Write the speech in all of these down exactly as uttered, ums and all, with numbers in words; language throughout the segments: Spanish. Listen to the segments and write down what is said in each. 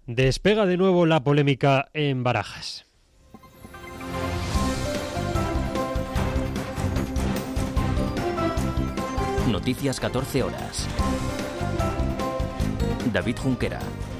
Despega de nuevo la polémica en Barajas. Noticias catorce horas. David Junquera.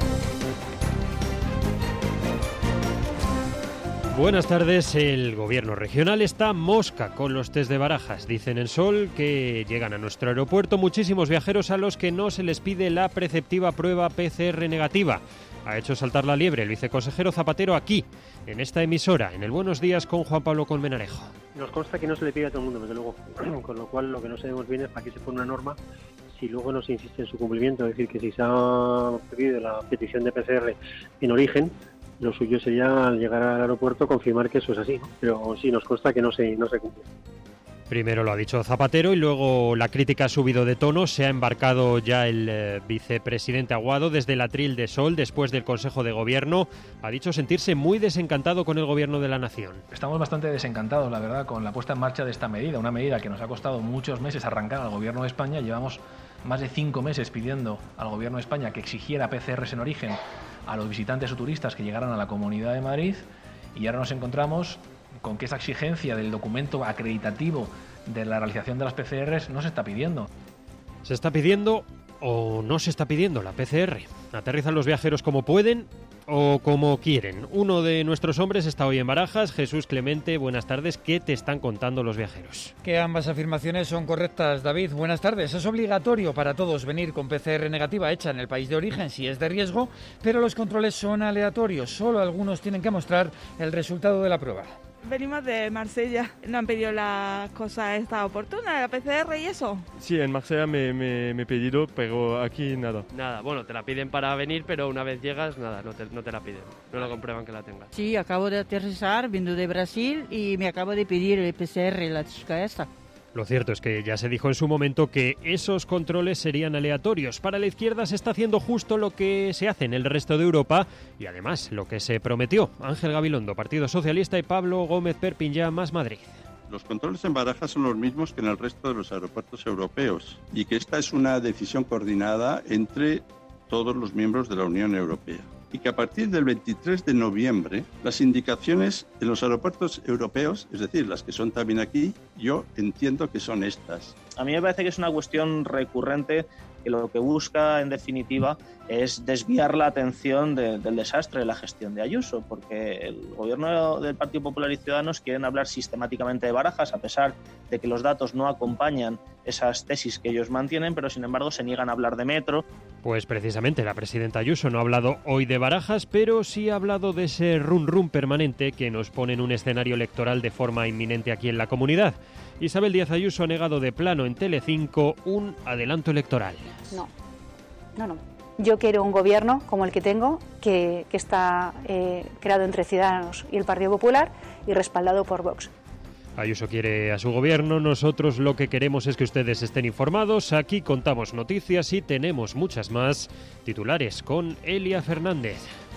Buenas tardes. El gobierno regional está mosca con los test de Barajas. Dicen en Sol que llegan a nuestro aeropuerto muchísimos viajeros a los que no se les pide la preceptiva prueba P C R negativa. Ha hecho saltar la liebre el viceconsejero Zapatero aquí, en esta emisora, en el Buenos Días con Juan Pablo Colmenarejo. Nos consta que no se le pide a todo el mundo, desde luego, con lo cual lo que no sabemos bien es para qué se pone una norma si luego no se insiste en su cumplimiento. Es decir, que si se ha pedido la petición de P C R en origen, lo suyo sería al llegar al aeropuerto confirmar que eso es así, ¿no? Pero sí, nos consta que no se, no se cumple. Primero lo ha dicho Zapatero y luego la crítica ha subido de tono. Se ha embarcado ya el eh, vicepresidente Aguado desde el atril de Sol después del Consejo de Gobierno. Ha dicho sentirse muy desencantado con el Gobierno de la Nación. Estamos bastante desencantados, la verdad, con la puesta en marcha de esta medida. Una medida que nos ha costado muchos meses arrancar al Gobierno de España. Llevamos más de cinco meses pidiendo al Gobierno de España que exigiera P C Rs en origen a los visitantes o turistas que llegaran a la Comunidad de Madrid, y ahora nos encontramos con que esa exigencia del documento acreditativo de la realización de las P C Rs no se está pidiendo. ¿Se está pidiendo o no se está pidiendo la P C R? ¿Aterrizan los viajeros como pueden o como quieren? Uno de nuestros hombres está hoy en Barajas. Jesús Clemente, buenas tardes. ¿Qué te están contando los viajeros? Que ambas afirmaciones son correctas, David. Buenas tardes. Es obligatorio para todos venir con P C R negativa hecha en el país de origen si es de riesgo, pero los controles son aleatorios. Solo algunos tienen que mostrar el resultado de la prueba. Venimos de Marsella. ¿No han pedido la cosa esta oportuna, la P C R y eso? Sí, en Marsella me, me, me he pedido, pero aquí nada. Nada, bueno, te la piden para venir, pero una vez llegas, nada, no te, no te la piden. No lo comprueban que la tengas. Sí, acabo de aterrizar, vengo de Brasil y me acabo de pedir el P C R, la chica esta. Lo cierto es que ya se dijo en su momento que esos controles serían aleatorios. Para la izquierda se está haciendo justo lo que se hace en el resto de Europa y además lo que se prometió. Ángel Gabilondo, Partido Socialista, y Pablo Gómez Perpiñán, Más Madrid. Los controles en Barajas son los mismos que en el resto de los aeropuertos europeos y que esta es una decisión coordinada entre todos los miembros de la Unión Europea. Y que a partir del veintitrés de noviembre las indicaciones en los aeropuertos europeos, es decir, las que son también aquí, yo entiendo que son estas. A mí me parece que es una cuestión recurrente que lo que busca, en definitiva, es desviar la atención de, del desastre de la gestión de Ayuso, porque el gobierno del Partido Popular y Ciudadanos quieren hablar sistemáticamente de Barajas, a pesar de que los datos no acompañan esas tesis que ellos mantienen, pero sin embargo se niegan a hablar de metro. Pues precisamente la presidenta Ayuso no ha hablado hoy de Barajas, pero sí ha hablado de ese run run permanente que nos pone en un escenario electoral de forma inminente aquí en la comunidad. Isabel Díaz Ayuso ha negado de plano en Telecinco un adelanto electoral. No, no, no. Yo quiero un gobierno como el que tengo, que, que está eh, creado entre Ciudadanos y el Partido Popular y respaldado por Vox. Ayuso quiere a su gobierno, nosotros lo que queremos es que ustedes estén informados. Aquí contamos noticias y tenemos muchas más. Titulares con Elia Fernández.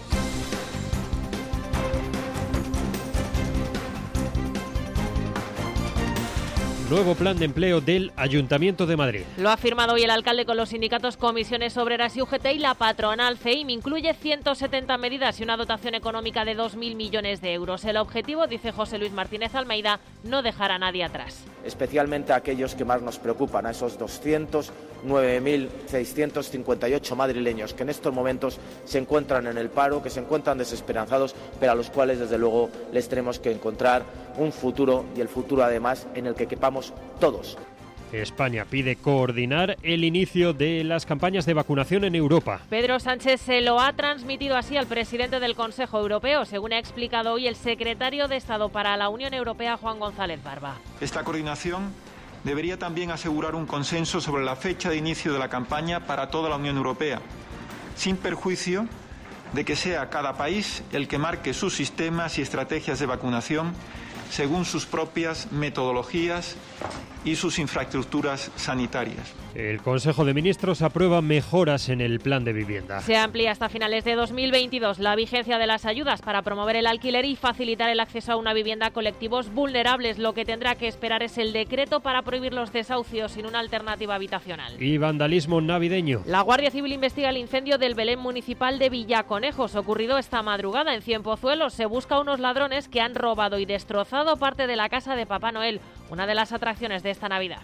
Nuevo plan de empleo del Ayuntamiento de Madrid. Lo ha firmado hoy el alcalde con los sindicatos Comisiones Obreras y U G T y la patronal C E I M. Incluye ciento setenta medidas y una dotación económica de dos mil millones de euros. El objetivo, dice José Luis Martínez Almeida, no dejar a nadie atrás. Especialmente a aquellos que más nos preocupan, a esos doscientos nueve mil seiscientos cincuenta y ocho madrileños que en estos momentos se encuentran en el paro, que se encuentran desesperanzados, pero a los cuales desde luego les tenemos que encontrar un futuro, y el futuro además en el que quepamos todos. España pide coordinar el inicio de las campañas de vacunación en Europa. Pedro Sánchez se lo ha transmitido así al presidente del Consejo Europeo, según ha explicado hoy el secretario de Estado para la Unión Europea, Juan González Barba. Esta coordinación debería también asegurar un consenso sobre la fecha de inicio de la campaña para toda la Unión Europea, sin perjuicio de que sea cada país el que marque sus sistemas y estrategias de vacunación según sus propias metodologías y sus infraestructuras sanitarias. El Consejo de Ministros aprueba mejoras en el plan de vivienda. Se amplía hasta finales de dos mil veintidós la vigencia de las ayudas para promover el alquiler y facilitar el acceso a una vivienda a colectivos vulnerables. Lo que tendrá que esperar es el decreto para prohibir los desahucios sin una alternativa habitacional. Y vandalismo navideño. La Guardia Civil investiga el incendio del Belén municipal de Villaconejos, ocurrido esta madrugada en Cienpozuelos. Se busca a unos ladrones que han robado y destrozado parte de la casa de Papá Noel, una de las atracciones de esta Navidad.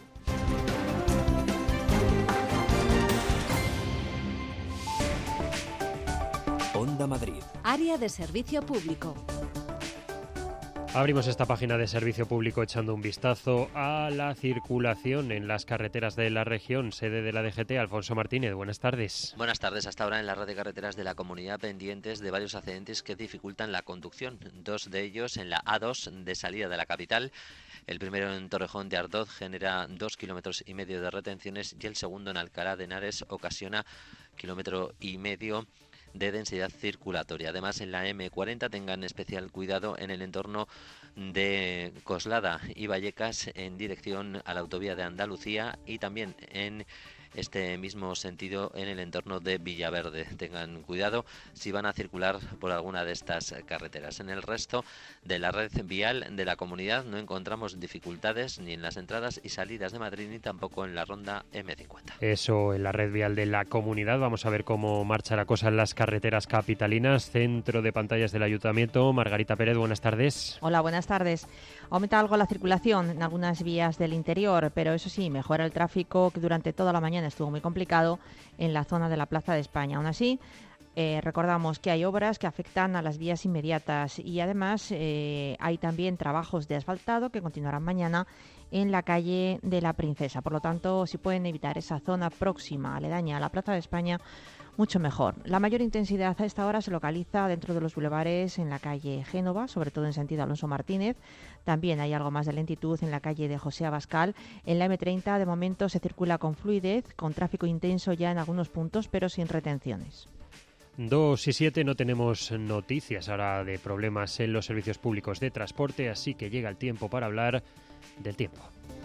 Onda Madrid. Área de servicio público. Abrimos esta página de servicio público echando un vistazo a la circulación en las carreteras de la región. Sede de la D G T, Alfonso Martínez, buenas tardes. Buenas tardes. Hasta ahora en la red de carreteras de la comunidad pendientes de varios accidentes que dificultan la conducción. Dos de ellos en la A dos de salida de la capital. El primero en Torrejón de Ardoz genera dos kilómetros y medio de retenciones y el segundo en Alcalá de Henares ocasiona kilómetro y medio de densidad circulatoria. Además, en la eme cuarenta tengan especial cuidado en el entorno de Coslada y Vallecas en dirección a la autovía de Andalucía y también en este mismo sentido en el entorno de Villaverde. Tengan cuidado si van a circular por alguna de estas carreteras. En el resto de la red vial de la comunidad no encontramos dificultades ni en las entradas y salidas de Madrid ni tampoco en la ronda eme cincuenta. Eso en la red vial de la comunidad. Vamos a ver cómo marcha la cosa en las carreteras capitalinas. Centro de pantallas del Ayuntamiento. Margarita Pérez, buenas tardes. Hola, buenas tardes. Aumenta algo la circulación en algunas vías del interior, pero eso sí, mejora el tráfico que durante toda la mañana estuvo muy complicado en la zona de la Plaza de España. Aún así, eh, recordamos que hay obras que afectan a las vías inmediatas y además eh, hay también trabajos de asfaltado que continuarán mañana en la calle de la Princesa. Por lo tanto, si pueden evitar esa zona próxima, aledaña a la Plaza de España, mucho mejor. La mayor intensidad a esta hora se localiza dentro de los bulevares en la calle Génova, sobre todo en sentido Alonso Martínez. También hay algo más de lentitud en la calle de José Abascal. En la eme treinta de momento se circula con fluidez, con tráfico intenso ya en algunos puntos, pero sin retenciones. dos y siete, no tenemos noticias ahora de problemas en los servicios públicos de transporte, así que llega el tiempo para hablar del tiempo.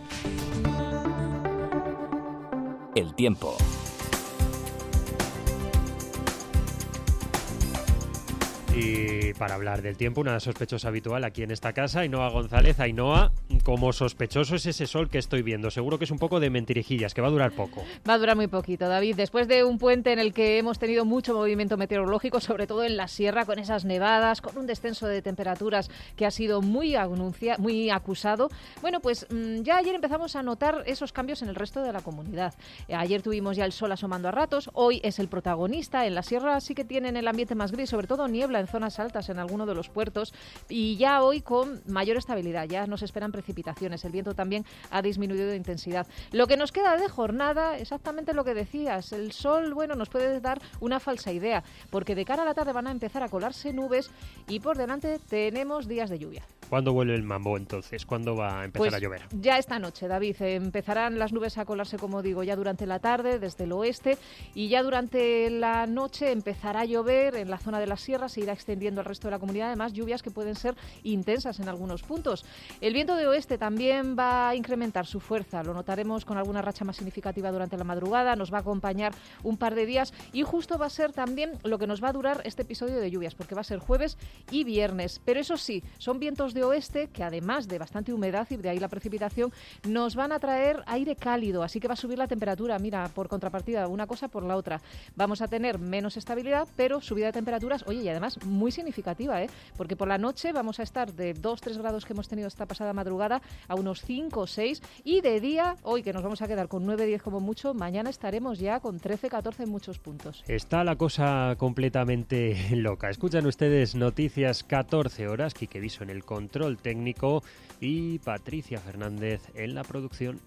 El tiempo. Y para hablar del tiempo, una sospechosa habitual aquí en esta casa, Ainhoa González. Ainhoa, como sospechoso es ese sol que estoy viendo. Seguro que es un poco de mentirijillas, que va a durar poco. Va a durar muy poquito, David. Después de un puente en el que hemos tenido mucho movimiento meteorológico, sobre todo en la sierra, con esas nevadas, con un descenso de temperaturas que ha sido muy, anuncia, muy acusado. Bueno, pues mmm, ya ayer empezamos a notar esos cambios en el resto de la comunidad. Eh, ayer tuvimos ya el sol asomando a ratos. Hoy es el protagonista. En la sierra sí que tienen el ambiente más gris, sobre todo niebla en zonas altas en alguno de los puertos, y ya hoy con mayor estabilidad, ya nos esperan precipitaciones, el viento también ha disminuido de intensidad. Lo que nos queda de jornada, exactamente lo que decías, el sol, bueno, nos puede dar una falsa idea, porque de cara a la tarde van a empezar a colarse nubes y por delante tenemos días de lluvia. ¿Cuándo vuelve el mambo entonces? ¿Cuándo va a empezar pues a llover? Ya esta noche, David. Eh, empezarán las nubes a colarse, como digo, ya durante la tarde desde el oeste, y ya durante la noche empezará a llover en la zona de la sierra, se irá extendiendo al resto de la comunidad, además lluvias que pueden ser intensas en algunos puntos. El viento de oeste también va a incrementar su fuerza, lo notaremos con alguna racha más significativa durante la madrugada, nos va a acompañar un par de días y justo va a ser también lo que nos va a durar este episodio de lluvias, porque va a ser jueves y viernes. Pero eso sí, son vientos de oeste que además de bastante humedad y de ahí la precipitación, nos van a traer aire cálido, así que va a subir la temperatura. Mira, por contrapartida, una cosa por la otra. Vamos a tener menos estabilidad, pero subida de temperaturas, oye, y además muy significativa, ¿eh? Porque por la noche vamos a estar de dos a tres grados que hemos tenido esta pasada madrugada a unos cinco o seis, y de día, hoy que nos vamos a quedar con nueve a diez como mucho, mañana estaremos ya con trece a catorce en muchos puntos. Está la cosa completamente loca. Escuchan ustedes Noticias catorce horas, Quique Viso en el control técnico y Patricia Fernández en la producción.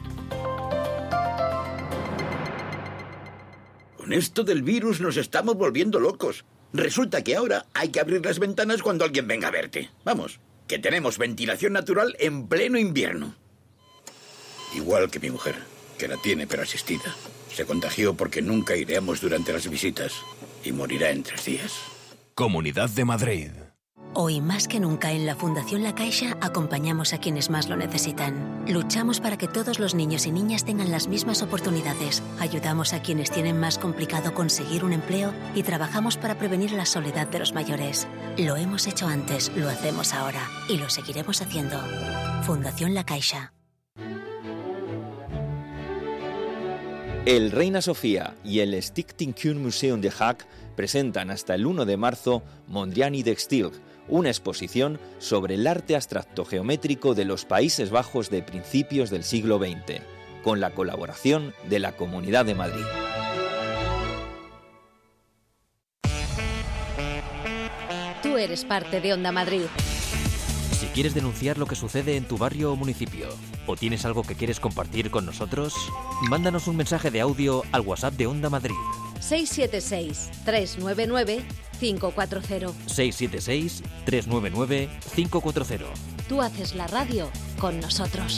Con esto del virus nos estamos volviendo locos. Resulta que ahora hay que abrir las ventanas cuando alguien venga a verte. Vamos, que tenemos ventilación natural en pleno invierno. Igual que mi mujer, que la tiene pero asistida. Se contagió porque nunca iremos durante las visitas y morirá en tres días. Comunidad de Madrid. Hoy más que nunca en la Fundación La Caixa acompañamos a quienes más lo necesitan. Luchamos para que todos los niños y niñas tengan las mismas oportunidades. Ayudamos a quienes tienen más complicado conseguir un empleo y trabajamos para prevenir la soledad de los mayores. Lo hemos hecho antes, lo hacemos ahora y lo seguiremos haciendo. Fundación La Caixa. El Reina Sofía y el Stichting Museum de Haag presentan hasta el uno de marzo Mondrian de Stilg, una exposición sobre el arte abstracto geométrico de los Países Bajos de principios del siglo veinte, con la colaboración de la Comunidad de Madrid. Tú eres parte de Onda Madrid. Si quieres denunciar lo que sucede en tu barrio o municipio, o tienes algo que quieres compartir con nosotros, mándanos un mensaje de audio al WhatsApp de Onda Madrid. seis siete seis, tres nueve nueve, cinco cuatro cero. seis siete seis, tres nueve nueve, cinco cuatro cero. Tú haces la radio con nosotros.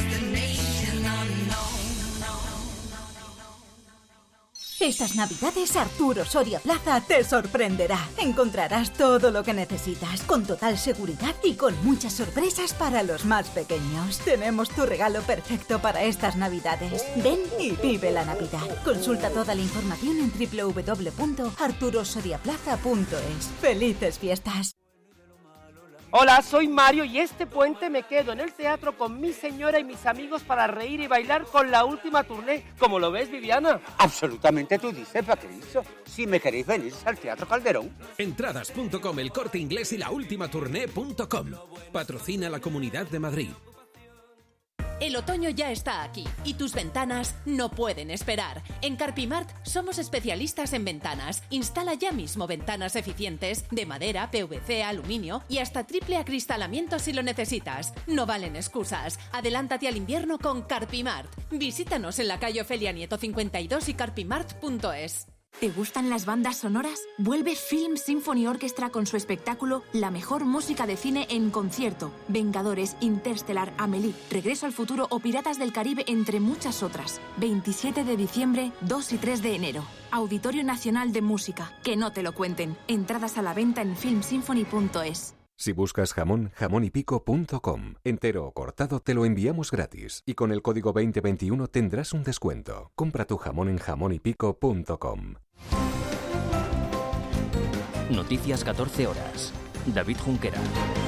Estas Navidades Arturo Soria Plaza te sorprenderá. Encontrarás todo lo que necesitas, con total seguridad y con muchas sorpresas para los más pequeños. Tenemos tu regalo perfecto para estas Navidades. Ven y vive la Navidad. Consulta toda la información en doble u doble u doble u punto arturo soria plaza punto es. ¡Felices fiestas! Hola, soy Mario y este puente me quedo en el teatro con mi señora y mis amigos para reír y bailar con la última tournée. ¿Cómo lo ves, Viviana? Absolutamente, tú dices, Patricio. Si me queréis venir al Teatro Calderón. Entradas punto com, El Corte Inglés y la última tournée punto com. Patrocina la Comunidad de Madrid. El otoño ya está aquí y tus ventanas no pueden esperar. En Carpimart somos especialistas en ventanas. Instala ya mismo ventanas eficientes de madera, P V C, aluminio y hasta triple acristalamiento si lo necesitas. No valen excusas. Adelántate al invierno con Carpimart. Visítanos en la calle Ofelia Nieto cincuenta y dos y carpimart punto es. ¿Te gustan las bandas sonoras? Vuelve Film Symphony Orchestra con su espectáculo La mejor música de cine en concierto. Vengadores, Interstellar, Amélie, Regreso al futuro o Piratas del Caribe, entre muchas otras. veintisiete de diciembre, dos y tres de enero. Auditorio Nacional de Música. Que no te lo cuenten. Entradas a la venta en film symphony punto es. Si buscas jamón, jamón y pico punto com. Entero o cortado te lo enviamos gratis. Y con el código veinte veintiuno tendrás un descuento. Compra tu jamón en jamón y pico punto com. Noticias catorce horas. David Junquera.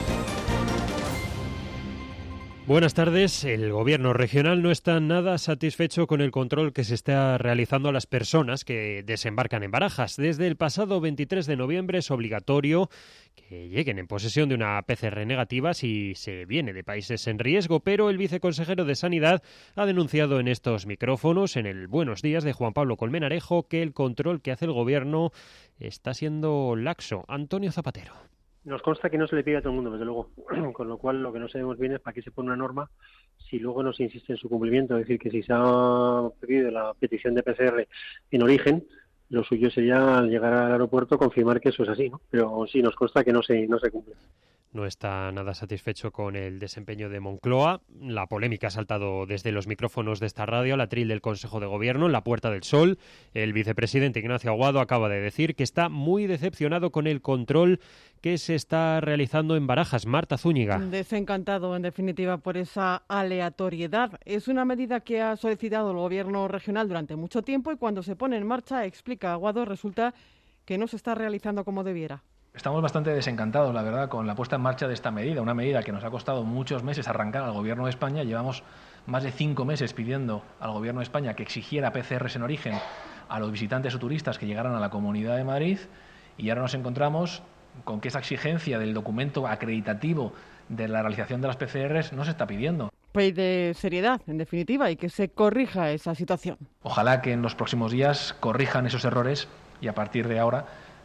Buenas tardes. El Gobierno regional no está nada satisfecho con el control que se está realizando a las personas que desembarcan en Barajas. Desde el pasado veintitrés de noviembre es obligatorio que lleguen en posesión de una P C R negativa si se viene de países en riesgo, pero el viceconsejero de Sanidad ha denunciado en estos micrófonos, en el Buenos Días de Juan Pablo Colmenarejo, que el control que hace el Gobierno está siendo laxo. Antonio Zapatero. Nos consta que no se le pide a todo el mundo, desde luego, con lo cual lo que no sabemos bien es para qué se pone una norma si luego no se insiste en su cumplimiento. Es decir, que si se ha pedido la petición de P C R en origen, lo suyo sería al llegar al aeropuerto confirmar que eso es así, ¿no? Pero sí, nos consta que no se, no se cumple. No está nada satisfecho con el desempeño de Moncloa. La polémica ha saltado desde los micrófonos de esta radio al atril del Consejo de Gobierno en la Puerta del Sol. El vicepresidente Ignacio Aguado acaba de decir que está muy decepcionado con el control que se está realizando en Barajas. Marta Zúñiga. Desencantado, en definitiva, por esa aleatoriedad. Es una medida que ha solicitado el Gobierno regional durante mucho tiempo y cuando se pone en marcha, explica Aguado, resulta que no se está realizando como debiera. Estamos bastante desencantados, la verdad, con la puesta en marcha de esta medida, una medida que nos ha costado muchos meses arrancar al Gobierno de España. Llevamos más de cinco meses pidiendo al Gobierno de España que exigiera P C Rs en origen a los visitantes o turistas que llegaran a la Comunidad de Madrid y ahora nos encontramos con que esa exigencia del documento acreditativo de la realización de las P C Rs no se está pidiendo. Pide seriedad, en definitiva, y que se corrija esa situación. Ojalá que en los próximos días corrijan esos errores y a partir de ahora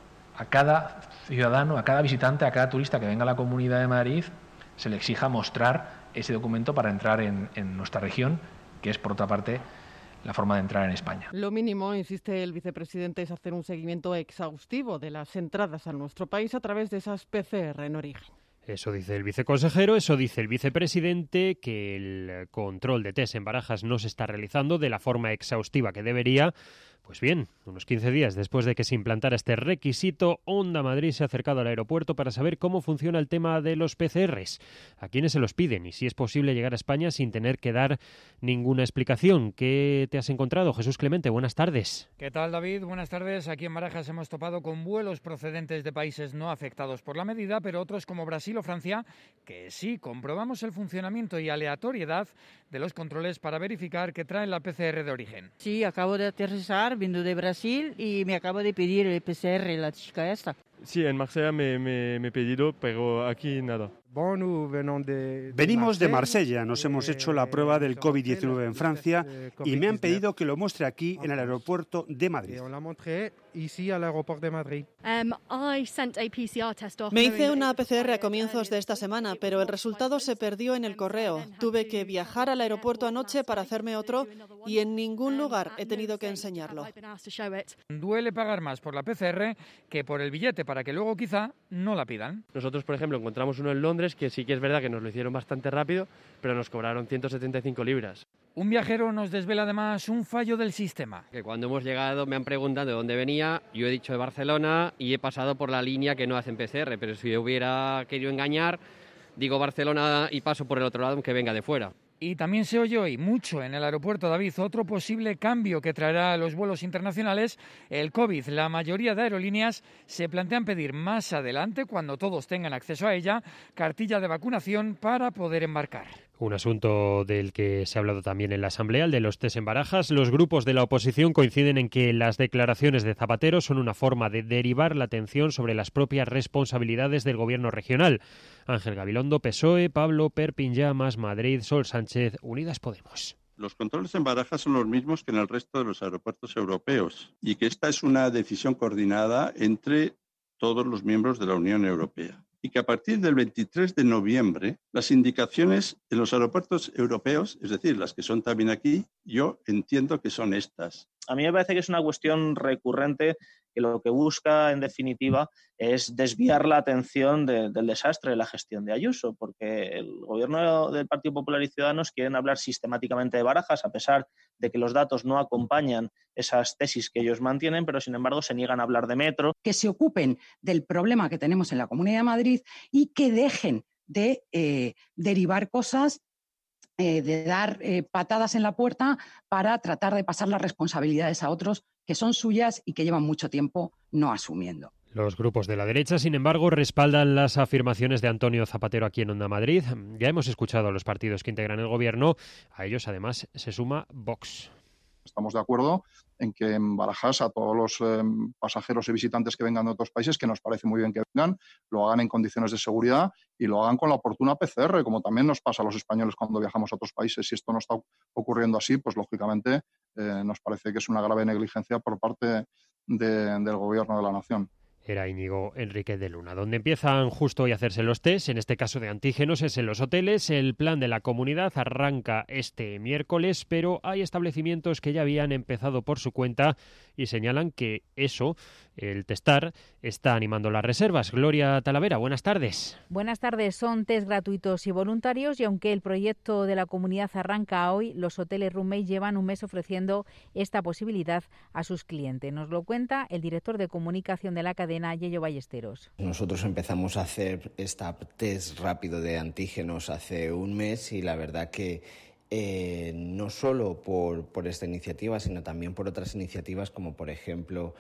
a cada ciudadano, a cada visitante, a cada turista que venga a la Comunidad de Madrid se le exija mostrar ese documento para entrar en, en nuestra región, que es, por otra parte, la forma de entrar en España. Lo mínimo, insiste el vicepresidente, es hacer un seguimiento exhaustivo de las entradas a nuestro país a través de esas P C R en origen. Eso dice el viceconsejero, eso dice el vicepresidente, que el control de test en Barajas no se está realizando de la forma exhaustiva que debería, Pues bien, unos quince días después de que se implantara este requisito, Onda Madrid se ha acercado al aeropuerto para saber cómo funciona el tema de los P C Rs, a quiénes se los piden y si es posible llegar a España sin tener que dar ninguna explicación. ¿Qué te has encontrado, Jesús Clemente? Buenas tardes. ¿Qué tal, David? Buenas tardes. Aquí en Barajas hemos topado con vuelos procedentes de países no afectados por la medida, pero otros como Brasil o Francia, que sí comprobamos el funcionamiento y aleatoriedad de los controles para verificar que traen la P C R de origen. Sí, acabo de aterrizar, vino de Brasil y me acabo de pedir el P C R, la chica esta. Sí, en Marsella me, me, me he pedido, pero aquí nada. Venimos de Marsella, nos hemos hecho la prueba del COVID diecinueve en Francia y me han pedido que lo muestre aquí en el aeropuerto de Madrid. Me hice una P C R a comienzos de esta semana, pero el resultado se perdió en el correo. Tuve que viajar al aeropuerto anoche para hacerme otro y en ningún lugar he tenido que enseñarlo. Duele pagar más por la P C R que por el billete para que luego quizá no la pidan. Nosotros, por ejemplo, encontramos uno en Londres que sí que es verdad que nos lo hicieron bastante rápido, pero nos cobraron ciento setenta y cinco libras. Un viajero nos desvela además un fallo del sistema. Que cuando hemos llegado me han preguntado de dónde venía, yo he dicho de Barcelona y he pasado por la línea que no hacen P C R, pero si yo hubiera querido engañar, digo Barcelona y paso por el otro lado aunque venga de fuera. Y también se oye hoy mucho en el aeropuerto, David, otro posible cambio que traerá a los vuelos internacionales, el COVID. La mayoría de aerolíneas se plantean pedir más adelante, cuando todos tengan acceso a ella, cartilla de vacunación para poder embarcar. Un asunto del que se ha hablado también en la Asamblea, el de los test en Barajas. Los grupos de la oposición coinciden en que las declaraciones de Zapatero son una forma de derivar la atención sobre las propias responsabilidades del gobierno regional. Ángel Gabilondo, P S O E, Pablo Perpiñamas, Madrid, Sol Sánchez, Unidas Podemos. Los controles en Barajas son los mismos que en el resto de los aeropuertos europeos y que esta es una decisión coordinada entre todos los miembros de la Unión Europea. Y que a partir del veintitrés de noviembre las indicaciones en los aeropuertos europeos, es decir, las que son también aquí, yo entiendo que son estas. A mí me parece que es una cuestión recurrente que lo que busca, en definitiva, es desviar la atención de, del desastre de la gestión de Ayuso, porque el gobierno del Partido Popular y Ciudadanos quieren hablar sistemáticamente de Barajas, a pesar de que los datos no acompañan esas tesis que ellos mantienen, pero sin embargo se niegan a hablar de metro. Que se ocupen del problema que tenemos en la Comunidad de Madrid y que dejen de eh, derivar cosas, eh, de dar eh, patadas en la puerta para tratar de pasar las responsabilidades a otros que son suyas y que llevan mucho tiempo no asumiendo. Los grupos de la derecha, sin embargo, respaldan las afirmaciones de Antonio Zapatero aquí en Onda Madrid. Ya hemos escuchado a los partidos que integran el gobierno. A ellos, además, se suma Vox. Estamos de acuerdo en que en Barajas a todos los eh, pasajeros y visitantes que vengan de otros países, que nos parece muy bien que vengan, lo hagan en condiciones de seguridad y lo hagan con la oportuna P C R, como también nos pasa a los españoles cuando viajamos a otros países. Si esto no está ocurriendo así, pues lógicamente eh, nos parece que es una grave negligencia por parte de, del Gobierno de la Nación. Era Íñigo Enrique de Luna. Donde empiezan justo hoy a hacerse los test, en este caso de antígenos, es en los hoteles. El plan de la comunidad arranca este miércoles, pero hay establecimientos que ya habían empezado por su cuenta y señalan que eso, el testar, está animando las reservas. Gloria Talavera, buenas tardes. Buenas tardes. Son test gratuitos y voluntarios y aunque el proyecto de la comunidad arranca hoy, los hoteles Roommate llevan un mes ofreciendo esta posibilidad a sus clientes. Nos lo cuenta el director de comunicación de la cadena, Yello Ballesteros. Nosotros empezamos a hacer este test rápido de antígenos hace un mes y la verdad que eh, no solo por, por esta iniciativa, sino también por otras iniciativas como por ejemplo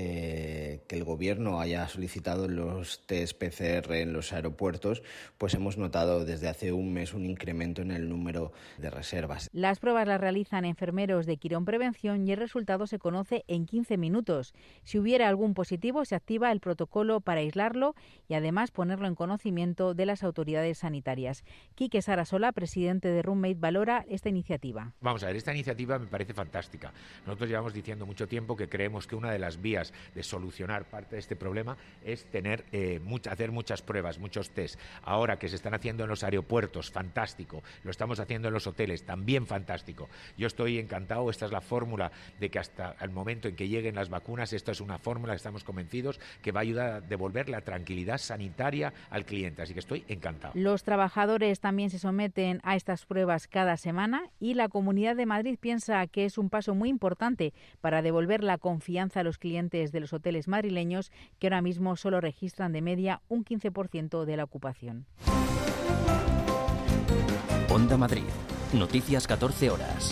Eh, que el Gobierno haya solicitado los test P C R en los aeropuertos, pues hemos notado desde hace un mes un incremento en el número de reservas. Las pruebas las realizan enfermeros de Quirón Prevención y el resultado se conoce en quince minutos. Si hubiera algún positivo, se activa el protocolo para aislarlo y además ponerlo en conocimiento de las autoridades sanitarias. Quique Sarasola, presidente de Roommate, valora esta iniciativa. Vamos a ver, esta iniciativa me parece fantástica. Nosotros llevamos diciendo mucho tiempo que creemos que una de las vías días de solucionar parte de este problema es tener eh, much, hacer muchas pruebas, muchos test. Ahora que se están haciendo en los aeropuertos, fantástico. Lo estamos haciendo en los hoteles, también fantástico. Yo estoy encantado, esta es la fórmula de que hasta el momento en que lleguen las vacunas, esto es una fórmula que estamos convencidos que va a ayudar a devolver la tranquilidad sanitaria al cliente, así que estoy encantado. Los trabajadores también se someten a estas pruebas cada semana y la Comunidad de Madrid piensa que es un paso muy importante para devolver la confianza a los clientes de los hoteles madrileños, que ahora mismo solo registran de media un quince por ciento de la ocupación. Onda Madrid. Noticias catorce horas.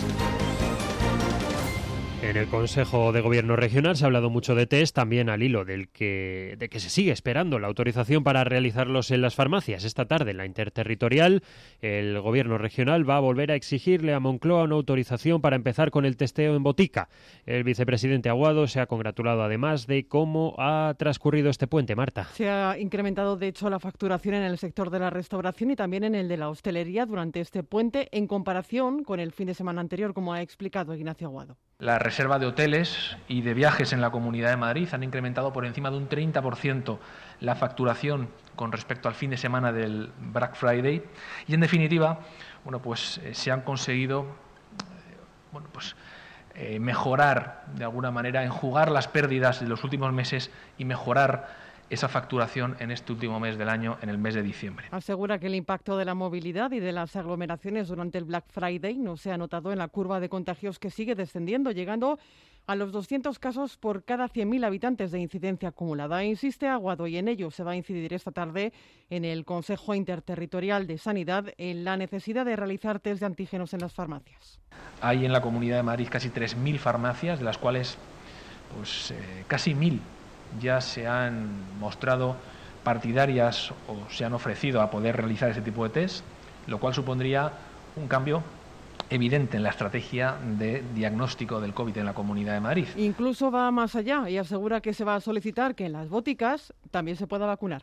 En el Consejo de Gobierno Regional se ha hablado mucho de test, también al hilo del que, de que se sigue esperando la autorización para realizarlos en las farmacias. Esta tarde, en la interterritorial, el Gobierno Regional va a volver a exigirle a Moncloa una autorización para empezar con el testeo en botica. El vicepresidente Aguado se ha congratulado además de cómo ha transcurrido este puente. Marta. Se ha incrementado, de hecho, la facturación en el sector de la restauración y también en el de la hostelería durante este puente, en comparación con el fin de semana anterior, como ha explicado Ignacio Aguado. La reserva de hoteles y de viajes en la Comunidad de Madrid han incrementado por encima de un treinta por ciento la facturación con respecto al fin de semana del Black Friday y, en definitiva, bueno, pues eh, se han conseguido eh, bueno, pues, eh, mejorar, de alguna manera, enjugar las pérdidas de los últimos meses y mejorar esa facturación en este último mes del año, en el mes de diciembre. Asegura que el impacto de la movilidad y de las aglomeraciones durante el Black Friday no se ha notado en la curva de contagios, que sigue descendiendo, llegando a los doscientos casos por cada cien mil habitantes de incidencia acumulada. Insiste Aguado, y en ello se va a incidir esta tarde en el Consejo Interterritorial de Sanidad, en la necesidad de realizar test de antígenos en las farmacias. Hay en la Comunidad de Madrid casi tres mil farmacias, de las cuales pues eh, casi mil ya se han mostrado partidarias o se han ofrecido a poder realizar ese tipo de test, lo cual supondría un cambio evidente en la estrategia de diagnóstico del COVID en la Comunidad de Madrid. Incluso va más allá y asegura que se va a solicitar que en las boticas también se pueda vacunar.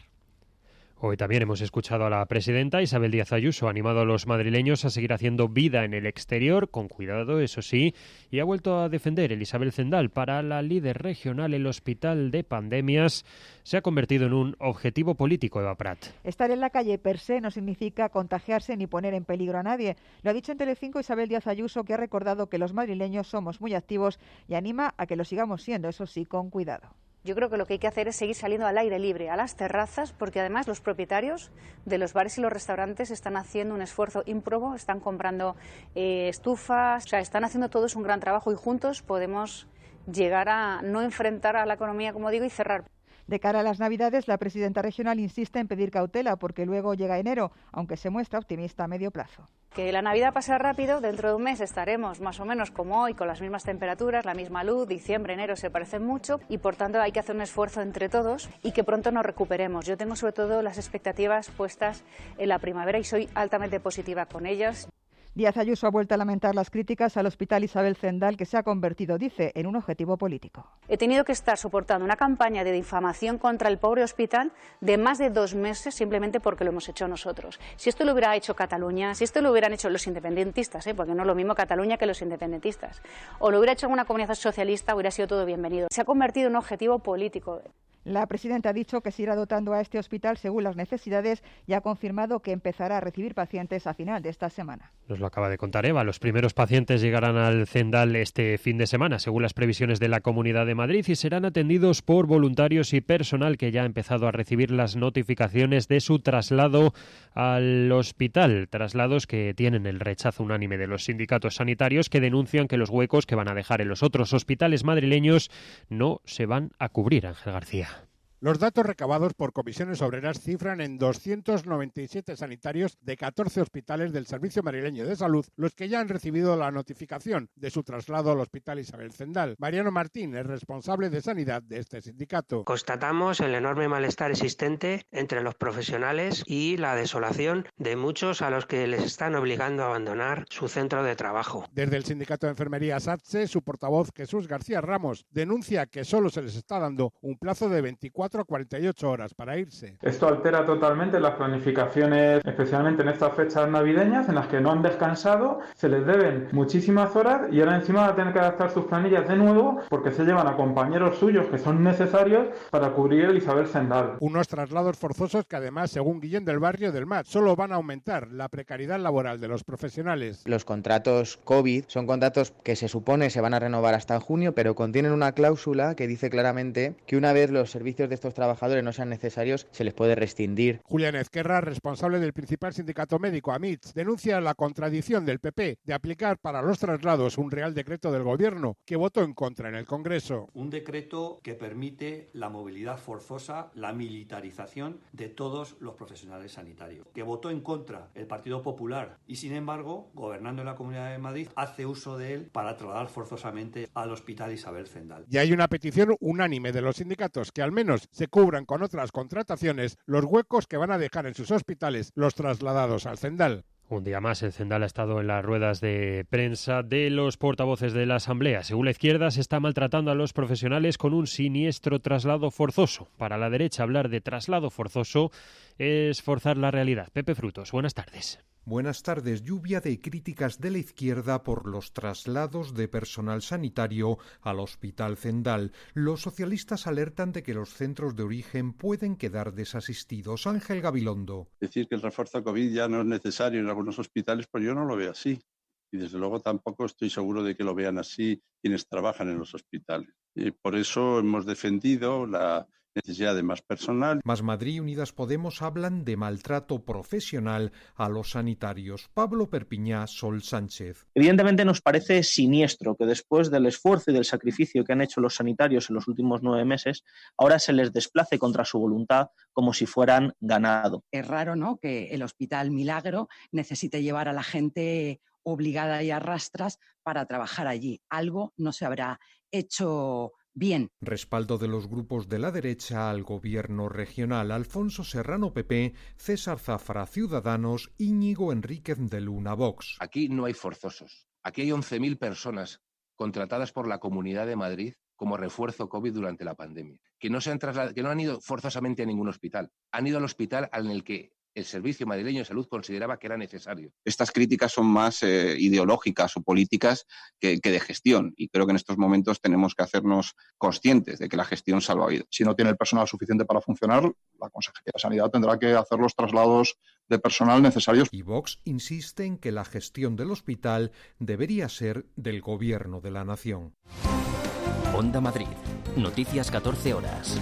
Hoy también hemos escuchado a la presidenta Isabel Díaz Ayuso, ha animado a los madrileños a seguir haciendo vida en el exterior, con cuidado, eso sí, y ha vuelto a defender el Isabel Zendal. Para la líder regional, el hospital de pandemias se ha convertido en un objetivo político, Eva Prat. Estar en la calle per se no significa contagiarse ni poner en peligro a nadie. Lo ha dicho en Telecinco Isabel Díaz Ayuso, que ha recordado que los madrileños somos muy activos y anima a que lo sigamos siendo, eso sí, con cuidado. Yo creo que lo que hay que hacer es seguir saliendo al aire libre, a las terrazas, porque además los propietarios de los bares y los restaurantes están haciendo un esfuerzo ímprobo, están comprando eh, estufas, o sea, están haciendo todos un gran trabajo y juntos podemos llegar a no enfrentar a la economía, como digo, y cerrar. De cara a las Navidades, la presidenta regional insiste en pedir cautela porque luego llega enero, aunque se muestra optimista a medio plazo. Que la Navidad pase rápido, dentro de un mes estaremos más o menos como hoy, con las mismas temperaturas, la misma luz, diciembre, enero se parecen mucho y por tanto hay que hacer un esfuerzo entre todos y que pronto nos recuperemos. Yo tengo sobre todo las expectativas puestas en la primavera y soy altamente positiva con ellas. Díaz Ayuso ha vuelto a lamentar las críticas al Hospital Isabel Zendal, que se ha convertido, dice, en un objetivo político. He tenido que estar soportando una campaña de difamación contra el pobre hospital de más de dos meses simplemente porque lo hemos hecho nosotros. Si esto lo hubiera hecho Cataluña, si esto lo hubieran hecho los independentistas, ¿eh? porque no es lo mismo Cataluña que los independentistas, o lo hubiera hecho alguna comunidad socialista, hubiera sido todo bienvenido. Se ha convertido en un objetivo político. La presidenta ha dicho que se irá dotando a este hospital según las necesidades y ha confirmado que empezará a recibir pacientes a final de esta semana. Nos lo acaba de contar Eva. Los primeros pacientes llegarán al Zendal este fin de semana, según las previsiones de la Comunidad de Madrid, y serán atendidos por voluntarios y personal que ya ha empezado a recibir las notificaciones de su traslado al hospital. Traslados que tienen el rechazo unánime de los sindicatos sanitarios, que denuncian que los huecos que van a dejar en los otros hospitales madrileños no se van a cubrir. Ángel García. Los datos recabados por comisiones obreras cifran en doscientos noventa y siete sanitarios de catorce hospitales del Servicio Madrileño de Salud los que ya han recibido la notificación de su traslado al Hospital Isabel Zendal. Mariano Martín es responsable de sanidad de este sindicato. Constatamos el enorme malestar existente entre los profesionales y la desolación de muchos a los que les están obligando a abandonar su centro de trabajo. Desde el sindicato de enfermería SATSE, su portavoz Jesús García Ramos denuncia que solo se les está dando un plazo de veinticuatro veinticuatro a cuarenta y ocho horas para irse. Esto altera totalmente las planificaciones, especialmente en estas fechas navideñas en las que no han descansado, se les deben muchísimas horas y ahora encima van a tener que adaptar sus planillas de nuevo porque se llevan a compañeros suyos que son necesarios para cubrir el Isabel Zendal. Unos traslados forzosos que además, según Guillén del Barrio del M A T, solo van a aumentar la precariedad laboral de los profesionales. Los contratos COVID son contratos que se supone se van a renovar hasta junio, pero contienen una cláusula que dice claramente que una vez los servicios de estos trabajadores no sean necesarios, se les puede rescindir. Julián Ezquerra, responsable del principal sindicato médico, A M I T S, denuncia la contradicción del P P de aplicar para los traslados un real decreto del Gobierno que votó en contra en el Congreso. Un decreto que permite la movilidad forzosa, la militarización de todos los profesionales sanitarios, que votó en contra el Partido Popular y, sin embargo, gobernando en la Comunidad de Madrid, hace uso de él para trasladar forzosamente al Hospital Isabel Zendal. Y hay una petición unánime de los sindicatos que al menos se cubran con otras contrataciones los huecos que van a dejar en sus hospitales los trasladados al Zendal. Un día más, el Zendal ha estado en las ruedas de prensa de los portavoces de la Asamblea. Según la izquierda, se está maltratando a los profesionales con un siniestro traslado forzoso. Para la derecha, hablar de traslado forzoso es forzar la realidad. Pepe Frutos, buenas tardes. Buenas tardes. Lluvia de críticas de la izquierda por los traslados de personal sanitario al Hospital Zendal. Los socialistas alertan de que los centros de origen pueden quedar desasistidos. Ángel Gabilondo. Decir que el refuerzo COVID ya no es necesario en algunos hospitales, pues yo no lo veo así. Y desde luego tampoco estoy seguro de que lo vean así quienes trabajan en los hospitales. Y por eso hemos defendido la necesidad de más personal. Más Madrid y Unidas Podemos hablan de maltrato profesional a los sanitarios. Pablo Perpiñá, Sol Sánchez. Evidentemente nos parece siniestro que después del esfuerzo y del sacrificio que han hecho los sanitarios en los últimos nueve meses, ahora se les desplace contra su voluntad como si fueran ganado. Es raro, ¿no?, que el Hospital Milagro necesite llevar a la gente obligada y a rastras para trabajar allí. Algo no se habrá hecho bien. Respaldo de los grupos de la derecha al gobierno regional. Alfonso Serrano, P P, César Zafra, Ciudadanos, Íñigo Enríquez de Luna, Vox. Aquí no hay forzosos. Aquí hay once mil personas contratadas por la Comunidad de Madrid como refuerzo COVID durante la pandemia, que no se han trasladado, que no han ido forzosamente a ningún hospital. Han ido al hospital en el que el Servicio Madrileño de Salud consideraba que era necesario. Estas críticas son más eh, ideológicas o políticas que, que de gestión, y creo que en estos momentos tenemos que hacernos conscientes de que la gestión salva vidas. Si no tiene el personal suficiente para funcionar, la Consejería de Sanidad tendrá que hacer los traslados de personal necesarios. Y Vox insiste en que la gestión del hospital debería ser del Gobierno de la Nación. Onda Madrid. Noticias catorce horas.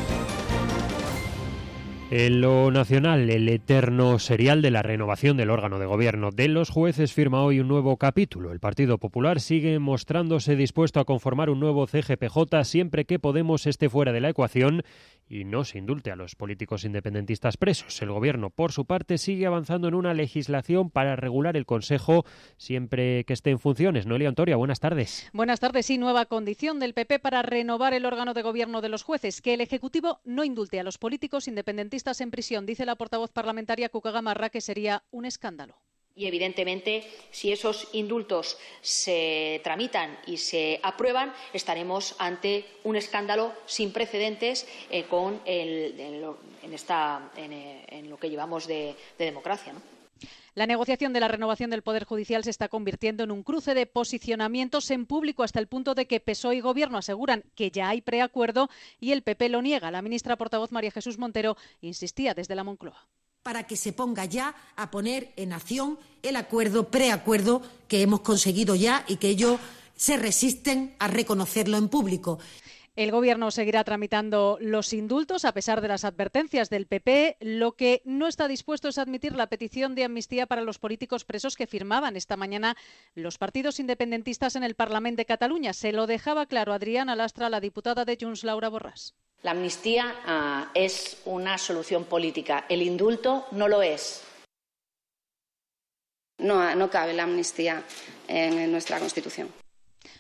En lo nacional, el eterno serial de la renovación del órgano de gobierno de los jueces firma hoy un nuevo capítulo. El Partido Popular sigue mostrándose dispuesto a conformar un nuevo C G P J siempre que Podemos esté fuera de la ecuación y no se indulte a los políticos independentistas presos. El Gobierno, por su parte, sigue avanzando en una legislación para regular el Consejo siempre que esté en funciones. Noelia Ontoria, buenas tardes. Buenas tardes. Sí, nueva condición del P P para renovar el órgano de gobierno de los jueces, que el Ejecutivo no indulte a los políticos independentistas en prisión. Dice la portavoz parlamentaria Cuca Gamarra que sería un escándalo. Y, evidentemente, si esos indultos se tramitan y se aprueban, estaremos ante un escándalo sin precedentes eh, con el, en, lo, en, esta, en, en lo que llevamos de, de democracia, ¿no? La negociación de la renovación del Poder Judicial se está convirtiendo en un cruce de posicionamientos en público hasta el punto de que P S O E y Gobierno aseguran que ya hay preacuerdo y el P P lo niega. La ministra portavoz María Jesús Montero insistía desde la Moncloa. Para que se ponga ya a poner en acción el acuerdo, preacuerdo que hemos conseguido ya y que ellos se resisten a reconocerlo en público. El Gobierno seguirá tramitando los indultos a pesar de las advertencias del P P. Lo que no está dispuesto es admitir la petición de amnistía para los políticos presos que firmaban esta mañana los partidos independentistas en el Parlamento de Cataluña. Se lo dejaba claro Adriana Lastra, la diputada de Junts, Laura Borràs. La amnistía uh, es una solución política. El indulto no lo es. No, no cabe la amnistía en nuestra Constitución.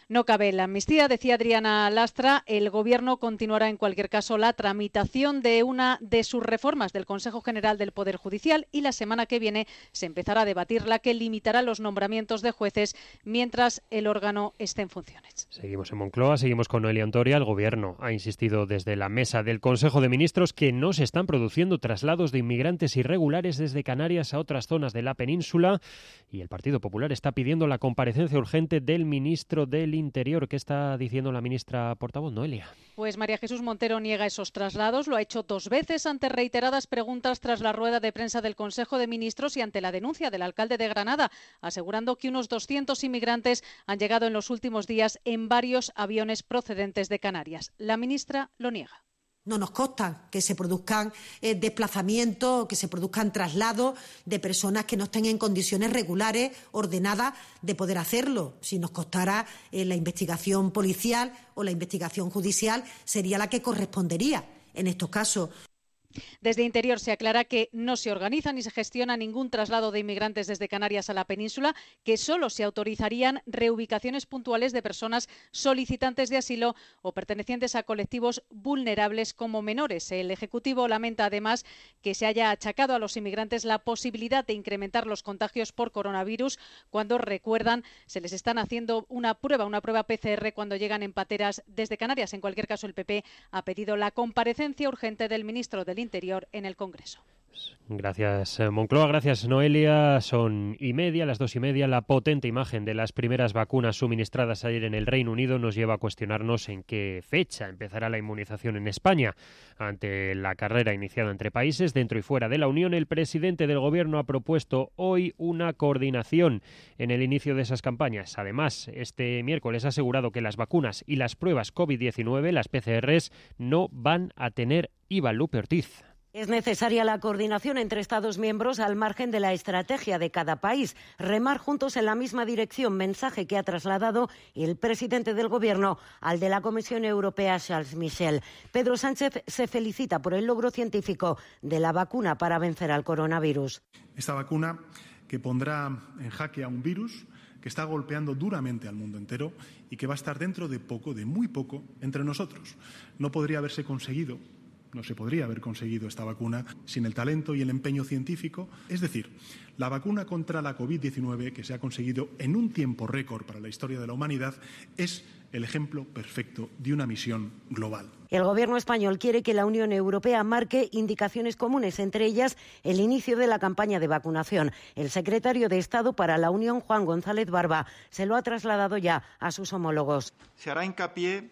No cabe en la amnistía, decía Adriana Lastra. El Gobierno continuará en cualquier caso la tramitación de una de sus reformas del Consejo General del Poder Judicial y la semana que viene se empezará a debatir la que limitará los nombramientos de jueces mientras el órgano esté en funciones. Seguimos en Moncloa, seguimos con Noelia Ontoria. El Gobierno ha insistido desde la mesa del Consejo de Ministros que no se están produciendo traslados de inmigrantes irregulares desde Canarias a otras zonas de la península y el Partido Popular está pidiendo la comparecencia urgente del ministro del Interior. ¿Qué está diciendo la ministra portavoz, Noelia? Pues María Jesús Montero niega esos traslados. Lo ha hecho dos veces ante reiteradas preguntas tras la rueda de prensa del Consejo de Ministros y ante la denuncia del alcalde de Granada, asegurando que unos doscientos inmigrantes han llegado en los últimos días en varios aviones procedentes de Canarias. La ministra lo niega. No nos consta que se produzcan eh, desplazamientos, que se produzcan traslados de personas que no estén en condiciones regulares, ordenadas, de poder hacerlo. Si nos costara eh, la investigación policial o la investigación judicial, sería la que correspondería en estos casos. Desde Interior se aclara que no se organiza ni se gestiona ningún traslado de inmigrantes desde Canarias a la península, que solo se autorizarían reubicaciones puntuales de personas solicitantes de asilo o pertenecientes a colectivos vulnerables como menores. El Ejecutivo lamenta además que se haya achacado a los inmigrantes la posibilidad de incrementar los contagios por coronavirus cuando, recuerdan, se les están haciendo una prueba, una prueba P C R cuando llegan en pateras desde Canarias. En cualquier caso, el P P ha pedido la comparecencia urgente del ministro del Interior en el Congreso. Gracias, Moncloa. Gracias, Noelia. Son y media, las dos y media. La potente imagen de las primeras vacunas suministradas ayer en el Reino Unido nos lleva a cuestionarnos en qué fecha empezará la inmunización en España. Ante la carrera iniciada entre países dentro y fuera de la Unión, el presidente del Gobierno ha propuesto hoy una coordinación en el inicio de esas campañas. Además, este miércoles ha asegurado que las vacunas y las pruebas COVID diecinueve, las P C Rs, no van a tener I V A. Lupe Ortiz. Es necesaria la coordinación entre Estados miembros al margen de la estrategia de cada país. Remar juntos en la misma dirección, mensaje que ha trasladado el presidente del Gobierno al de la Comisión Europea, Charles Michel. Pedro Sánchez se felicita por el logro científico de la vacuna para vencer al coronavirus. Esta vacuna que pondrá en jaque a un virus que está golpeando duramente al mundo entero y que va a estar dentro de poco, de muy poco, entre nosotros. No podría haberse conseguido No se podría haber conseguido esta vacuna sin el talento y el empeño científico. Es decir, la vacuna contra la COVID diecinueve, que se ha conseguido en un tiempo récord para la historia de la humanidad, es el ejemplo perfecto de una misión global. El Gobierno español quiere que la Unión Europea marque indicaciones comunes, entre ellas el inicio de la campaña de vacunación. El secretario de Estado para la Unión, Juan González Barba, se lo ha trasladado ya a sus homólogos. Se hará hincapié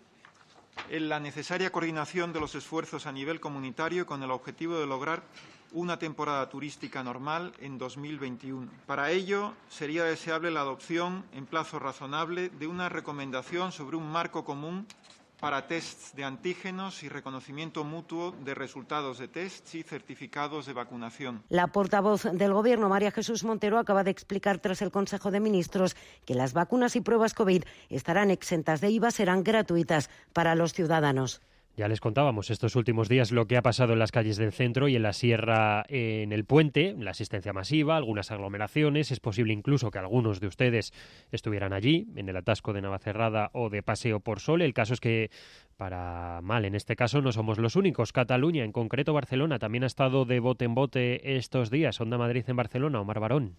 en la necesaria coordinación de los esfuerzos a nivel comunitario con el objetivo de lograr una temporada turística normal en dos mil veintiuno. Para ello, sería deseable la adopción, en plazo razonable, de una recomendación sobre un marco común para tests de antígenos y reconocimiento mutuo de resultados de tests y certificados de vacunación. La portavoz del Gobierno, María Jesús Montero, acaba de explicar tras el Consejo de Ministros que las vacunas y pruebas COVID estarán exentas de I V A, serán gratuitas para los ciudadanos. Ya les contábamos estos últimos días lo que ha pasado en las calles del centro y en la sierra, en el puente, la asistencia masiva, algunas aglomeraciones. Es posible incluso que algunos de ustedes estuvieran allí, en el atasco de Navacerrada o de Paseo por Sol. El caso es que, para mal en este caso, no somos los únicos. Cataluña, en concreto Barcelona, también ha estado de bote en bote estos días. Onda Madrid en Barcelona, Omar Barón.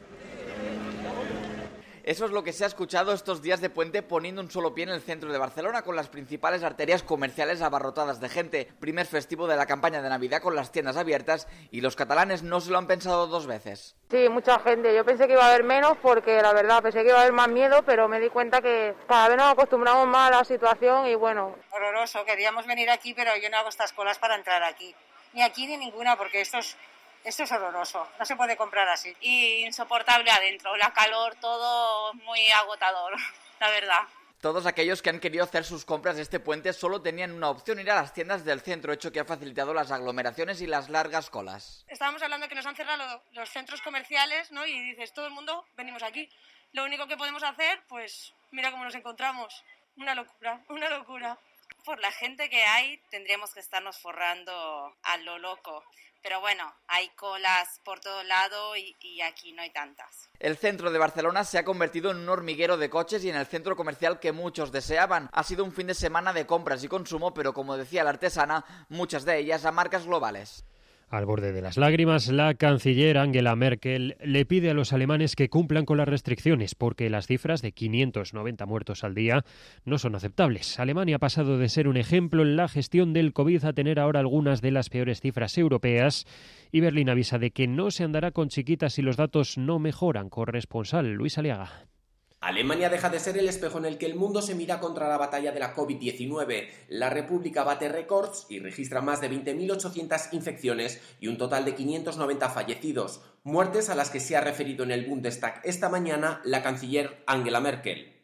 Eso es lo que se ha escuchado estos días de puente, poniendo un solo pie en el centro de Barcelona, con las principales arterias comerciales abarrotadas de gente. Primer festivo de la campaña de Navidad con las tiendas abiertas y los catalanes no se lo han pensado dos veces. Sí, mucha gente. Yo pensé que iba a haber menos porque la verdad pensé que iba a haber más miedo, pero me di cuenta que cada vez nos acostumbramos más a la situación y bueno. Horroroso. Queríamos venir aquí, pero yo no hago estas colas para entrar aquí. Ni aquí ni ninguna, porque esto es... Esto es horroroso, no se puede comprar así. Y insoportable adentro, la calor, todo muy agotador, la verdad. Todos aquellos que han querido hacer sus compras de este puente solo tenían una opción: ir a las tiendas del centro, hecho que ha facilitado las aglomeraciones y las largas colas. Estábamos hablando que nos han cerrado los centros comerciales, ¿no? Y dices, todo el mundo venimos aquí. Lo único que podemos hacer, pues mira cómo nos encontramos. Una locura, una locura. Por la gente que hay, tendríamos que estarnos forrando a lo loco. Pero bueno, hay colas por todo lado y, y aquí no hay tantas. El centro de Barcelona se ha convertido en un hormiguero de coches y en el centro comercial que muchos deseaban. Ha sido un fin de semana de compras y consumo, pero como decía la artesana, muchas de ellas a marcas globales. Al borde de las lágrimas, la canciller Angela Merkel le pide a los alemanes que cumplan con las restricciones, porque las cifras de quinientos noventa muertos al día no son aceptables. Alemania ha pasado de ser un ejemplo en la gestión del COVID a tener ahora algunas de las peores cifras europeas, y Berlín avisa de que no se andará con chiquitas si los datos no mejoran. Corresponsal Luis Aliaga. Alemania deja de ser el espejo en el que el mundo se mira contra la batalla de la COVID diecinueve. La República bate récords y registra más de veinte mil ochocientas infecciones y un total de quinientos noventa fallecidos, muertes a las que se ha referido en el Bundestag esta mañana la canciller Angela Merkel.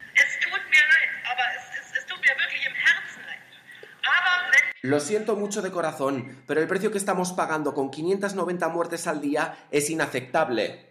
Lo siento mucho de corazón, pero el precio que estamos pagando con quinientas noventa muertes al día es inaceptable.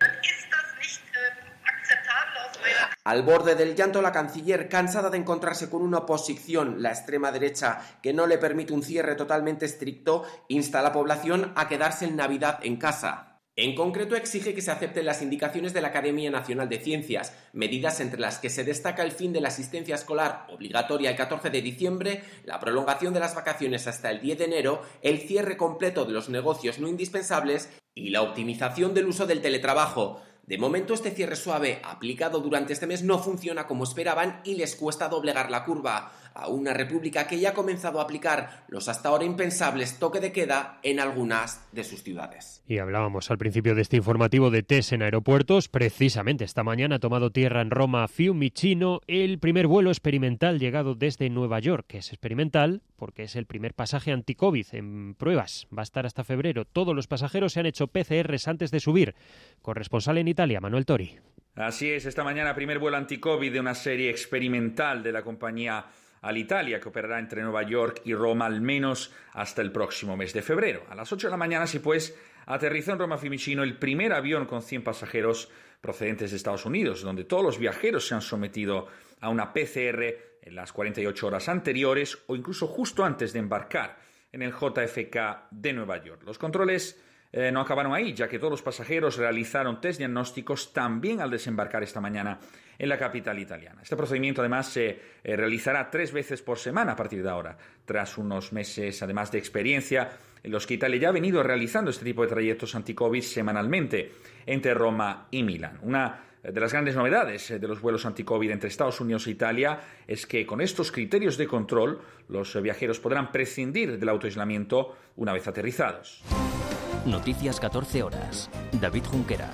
Al borde del llanto, la canciller, cansada de encontrarse con una oposición, la extrema derecha, que no le permite un cierre totalmente estricto, insta a la población a quedarse en Navidad en casa. En concreto, exige que se acepten las indicaciones de la Academia Nacional de Ciencias, medidas entre las que se destaca el fin de la asistencia escolar obligatoria el catorce de diciembre, la prolongación de las vacaciones hasta el diez de enero, el cierre completo de los negocios no indispensables y la optimización del uso del teletrabajo. De momento, este cierre suave aplicado durante este mes no funciona como esperaban y les cuesta doblegar la curva a una república que ya ha comenzado a aplicar los hasta ahora impensables toque de queda en algunas de sus ciudades. Y hablábamos al principio de este informativo de test en aeropuertos. Precisamente esta mañana ha tomado tierra en Roma Fiumicino el primer vuelo experimental llegado desde Nueva York, que es experimental porque es el primer pasaje anti-COVID en pruebas. Va a estar hasta febrero. Todos los pasajeros se han hecho P C Rs antes de subir. Corresponsal en Italia, Manuel Tori. Así es, esta mañana primer vuelo anti-COVID de una serie experimental de la compañía Alitalia, que operará entre Nueva York y Roma al menos hasta el próximo mes de febrero. A las ocho de la mañana, así pues, aterrizó en Roma Fiumicino el primer avión con cien pasajeros procedentes de Estados Unidos, donde todos los viajeros se han sometido a una P C R en las cuarenta y ocho horas anteriores o incluso justo antes de embarcar en el J F K de Nueva York. Los controles Eh, no acabaron ahí, ya que todos los pasajeros realizaron test diagnósticos también al desembarcar esta mañana en la capital italiana. Este procedimiento además se eh, realizará tres veces por semana a partir de ahora, tras unos meses además de experiencia en los que Italia ya ha venido realizando este tipo de trayectos anti-COVID semanalmente entre Roma y Milán. Una de las grandes novedades de los vuelos anti-COVID entre Estados Unidos e Italia es que con estos criterios de control los viajeros podrán prescindir del autoaislamiento una vez aterrizados. Noticias catorce horas. David Junquera.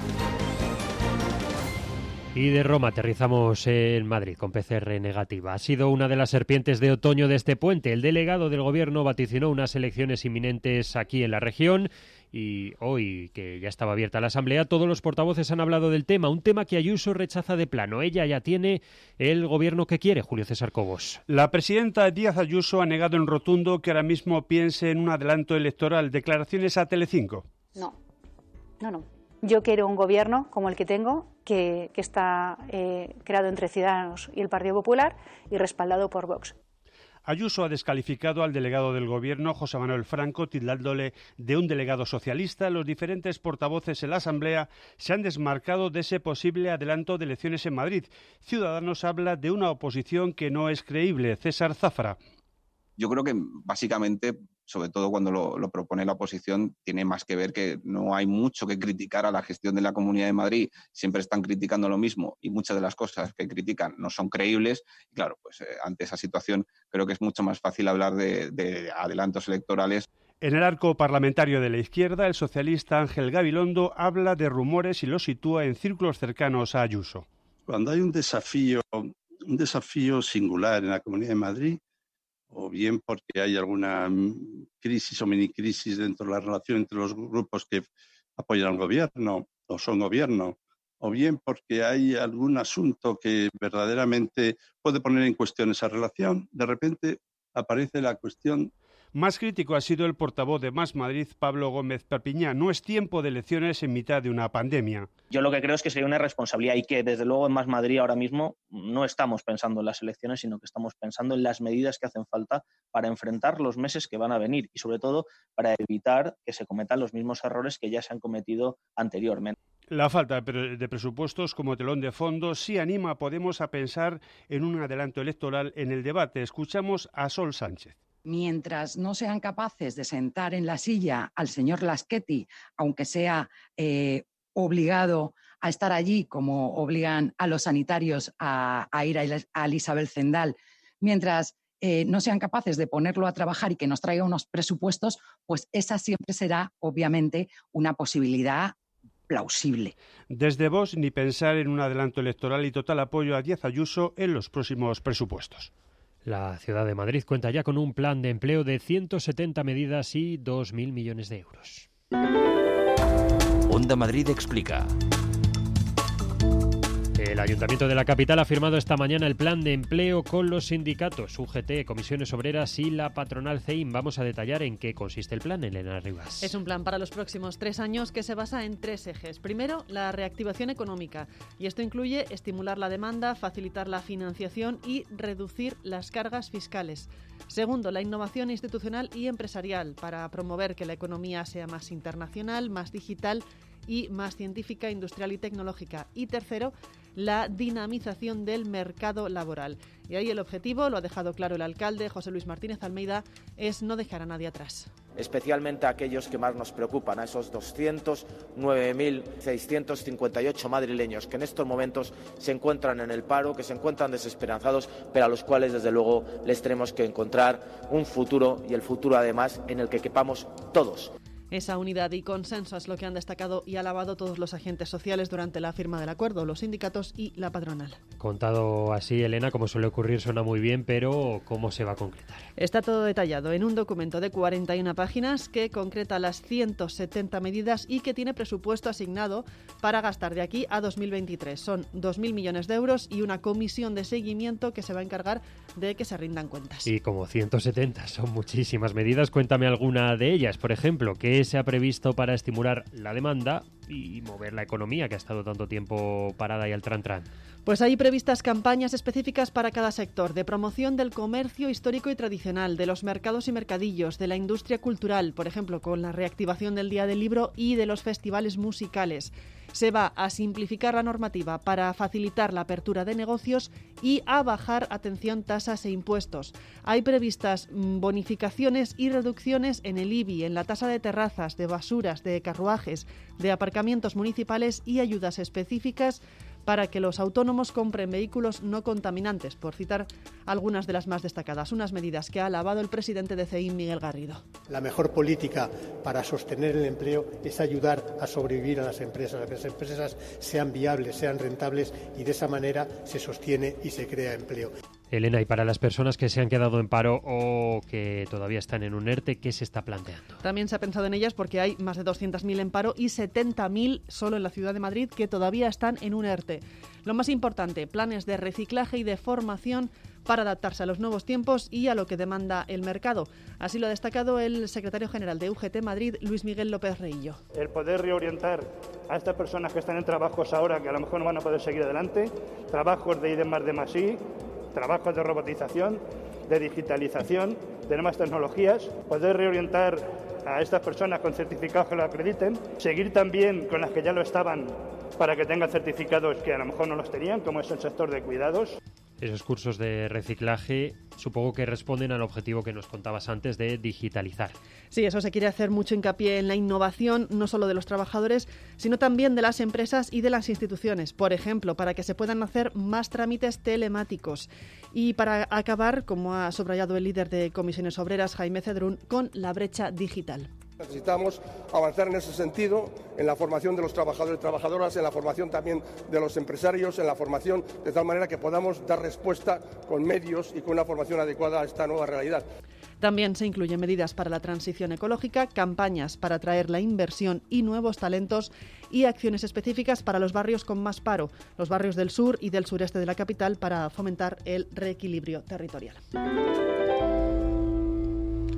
Y de Roma aterrizamos en Madrid con P C R negativa. Ha sido una de las serpientes de otoño de este puente. El delegado del Gobierno vaticinó unas elecciones inminentes aquí en la región y hoy, que ya estaba abierta la Asamblea, todos los portavoces han hablado del tema, un tema que Ayuso rechaza de plano. Ella ya tiene el Gobierno que quiere, Julio César Cobos. La presidenta Díaz Ayuso ha negado en rotundo que ahora mismo piense en un adelanto electoral. Declaraciones a Telecinco. No, no, no. Yo quiero un gobierno como el que tengo, que, que está eh, creado entre Ciudadanos y el Partido Popular y respaldado por Vox. Ayuso ha descalificado al delegado del Gobierno, José Manuel Franco, tildándole de un delegado socialista. Los diferentes portavoces en la Asamblea se han desmarcado de ese posible adelanto de elecciones en Madrid. Ciudadanos habla de una oposición que no es creíble. César Zafra. Yo creo que básicamente, sobre todo cuando lo, lo propone la oposición, tiene más que ver que no hay mucho que criticar a la gestión de la Comunidad de Madrid. Siempre están criticando lo mismo y muchas de las cosas que critican no son creíbles. Y claro, pues eh, ante esa situación creo que es mucho más fácil hablar de, de adelantos electorales. En el arco parlamentario de la izquierda, el socialista Ángel Gabilondo habla de rumores y los sitúa en círculos cercanos a Ayuso. Cuando hay un desafío, un desafío singular en la Comunidad de Madrid, o bien porque hay alguna crisis o mini-crisis dentro de la relación entre los grupos que apoyan al gobierno o son gobierno, o bien porque hay algún asunto que verdaderamente puede poner en cuestión esa relación, de repente aparece la cuestión Más crítico ha sido el portavoz de Más Madrid, Pablo Gómez Perpiñá. No es tiempo de elecciones en mitad de una pandemia. Yo lo que creo es que sería una irresponsabilidad y que desde luego en Más Madrid ahora mismo no estamos pensando en las elecciones, sino que estamos pensando en las medidas que hacen falta para enfrentar los meses que van a venir y sobre todo para evitar que se cometan los mismos errores que ya se han cometido anteriormente. La falta de presupuestos como telón de fondo sí anima a Podemos a pensar en un adelanto electoral en el debate. Escuchamos a Sol Sánchez. Mientras no sean capaces de sentar en la silla al señor Laschetti, aunque sea eh, obligado a estar allí, como obligan a los sanitarios a, a ir a, a Isabel Zendal, mientras eh, no sean capaces de ponerlo a trabajar y que nos traiga unos presupuestos, pues esa siempre será, obviamente, una posibilidad plausible. Desde Vox, ni pensar en un adelanto electoral y total apoyo a Díaz Ayuso en los próximos presupuestos. La ciudad de Madrid cuenta ya con un plan de empleo de ciento setenta medidas y dos mil millones de euros. Onda Madrid explica. El Ayuntamiento de la capital ha firmado esta mañana el plan de empleo con los sindicatos U G T, Comisiones Obreras y la patronal C E I M. Vamos a detallar en qué consiste el plan, Elena Rivas. Es un plan para los próximos tres años que se basa en tres ejes. Primero, la reactivación económica. Y esto incluye estimular la demanda, facilitar la financiación y reducir las cargas fiscales. Segundo, la innovación institucional y empresarial para promover que la economía sea más internacional, más digital y más científica, industrial y tecnológica. Y tercero, la dinamización del mercado laboral. Y ahí el objetivo, lo ha dejado claro el alcalde José Luis Martínez Almeida, es no dejar a nadie atrás. Especialmente a aquellos que más nos preocupan, a esos doscientos nueve mil seiscientos cincuenta y ocho madrileños que en estos momentos se encuentran en el paro, que se encuentran desesperanzados, pero a los cuales desde luego les tenemos que encontrar un futuro y el futuro además en el que quepamos todos. Esa unidad y consenso es lo que han destacado y alabado todos los agentes sociales durante la firma del acuerdo, los sindicatos y la patronal. Contado así, Elena, como suele ocurrir, suena muy bien, pero ¿cómo se va a concretar? Está todo detallado en un documento de cuarenta y una páginas que concreta las ciento setenta medidas y que tiene presupuesto asignado para gastar de aquí a dos mil veintitrés. Son dos mil millones de euros y una comisión de seguimiento que se va a encargar de que se rindan cuentas. Y como ciento setenta son muchísimas medidas, cuéntame alguna de ellas. Por ejemplo, ¿qué se ha previsto para estimular la demanda y mover la economía que ha estado tanto tiempo parada y al tran-tran? Pues hay previstas campañas específicas para cada sector, de promoción del comercio histórico y tradicional, de los mercados y mercadillos, de la industria cultural, por ejemplo, con la reactivación del Día del Libro y de los festivales musicales. Se va a simplificar la normativa para facilitar la apertura de negocios y a bajar, atención, tasas e impuestos. Hay previstas bonificaciones y reducciones en el I B I, en la tasa de terrazas, de basuras, de carruajes, de aparcamientos municipales y ayudas específicas para que los autónomos compren vehículos no contaminantes, por citar algunas de las más destacadas. Unas medidas que ha alabado el presidente de C E I M, Miguel Garrido. La mejor política para sostener el empleo es ayudar a sobrevivir a las empresas, a que las empresas sean viables, sean rentables y de esa manera se sostiene y se crea empleo. Elena, y para las personas que se han quedado en paro o que todavía están en un ERTE, ¿qué se está planteando? También se ha pensado en ellas porque hay más de doscientas mil en paro y setenta mil solo en la ciudad de Madrid que todavía están en un ERTE. Lo más importante, planes de reciclaje y de formación para adaptarse a los nuevos tiempos y a lo que demanda el mercado. Así lo ha destacado el secretario general de U G T Madrid, Luis Miguel López Reillo. El poder reorientar a estas personas que están en trabajos ahora que a lo mejor no van a poder seguir adelante, trabajos de I D más D más I, trabajos de robotización, de digitalización, de nuevas tecnologías, poder reorientar a estas personas con certificados que lo acrediten, seguir también con las que ya lo estaban para que tengan certificados que a lo mejor no los tenían, como es el sector de cuidados. Esos cursos de reciclaje supongo que responden al objetivo que nos contabas antes de digitalizar. Sí, eso se quiere hacer mucho hincapié en la innovación, no solo de los trabajadores, sino también de las empresas y de las instituciones. Por ejemplo, para que se puedan hacer más trámites telemáticos. Y para acabar, como ha subrayado el líder de Comisiones Obreras, Jaime Cedrún, con la brecha digital. Necesitamos avanzar en ese sentido, en la formación de los trabajadores y trabajadoras, en la formación también de los empresarios, en la formación de tal manera que podamos dar respuesta con medios y con una formación adecuada a esta nueva realidad. También se incluyen medidas para la transición ecológica, campañas para atraer la inversión y nuevos talentos y acciones específicas para los barrios con más paro, los barrios del sur y del sureste de la capital, para fomentar el reequilibrio territorial.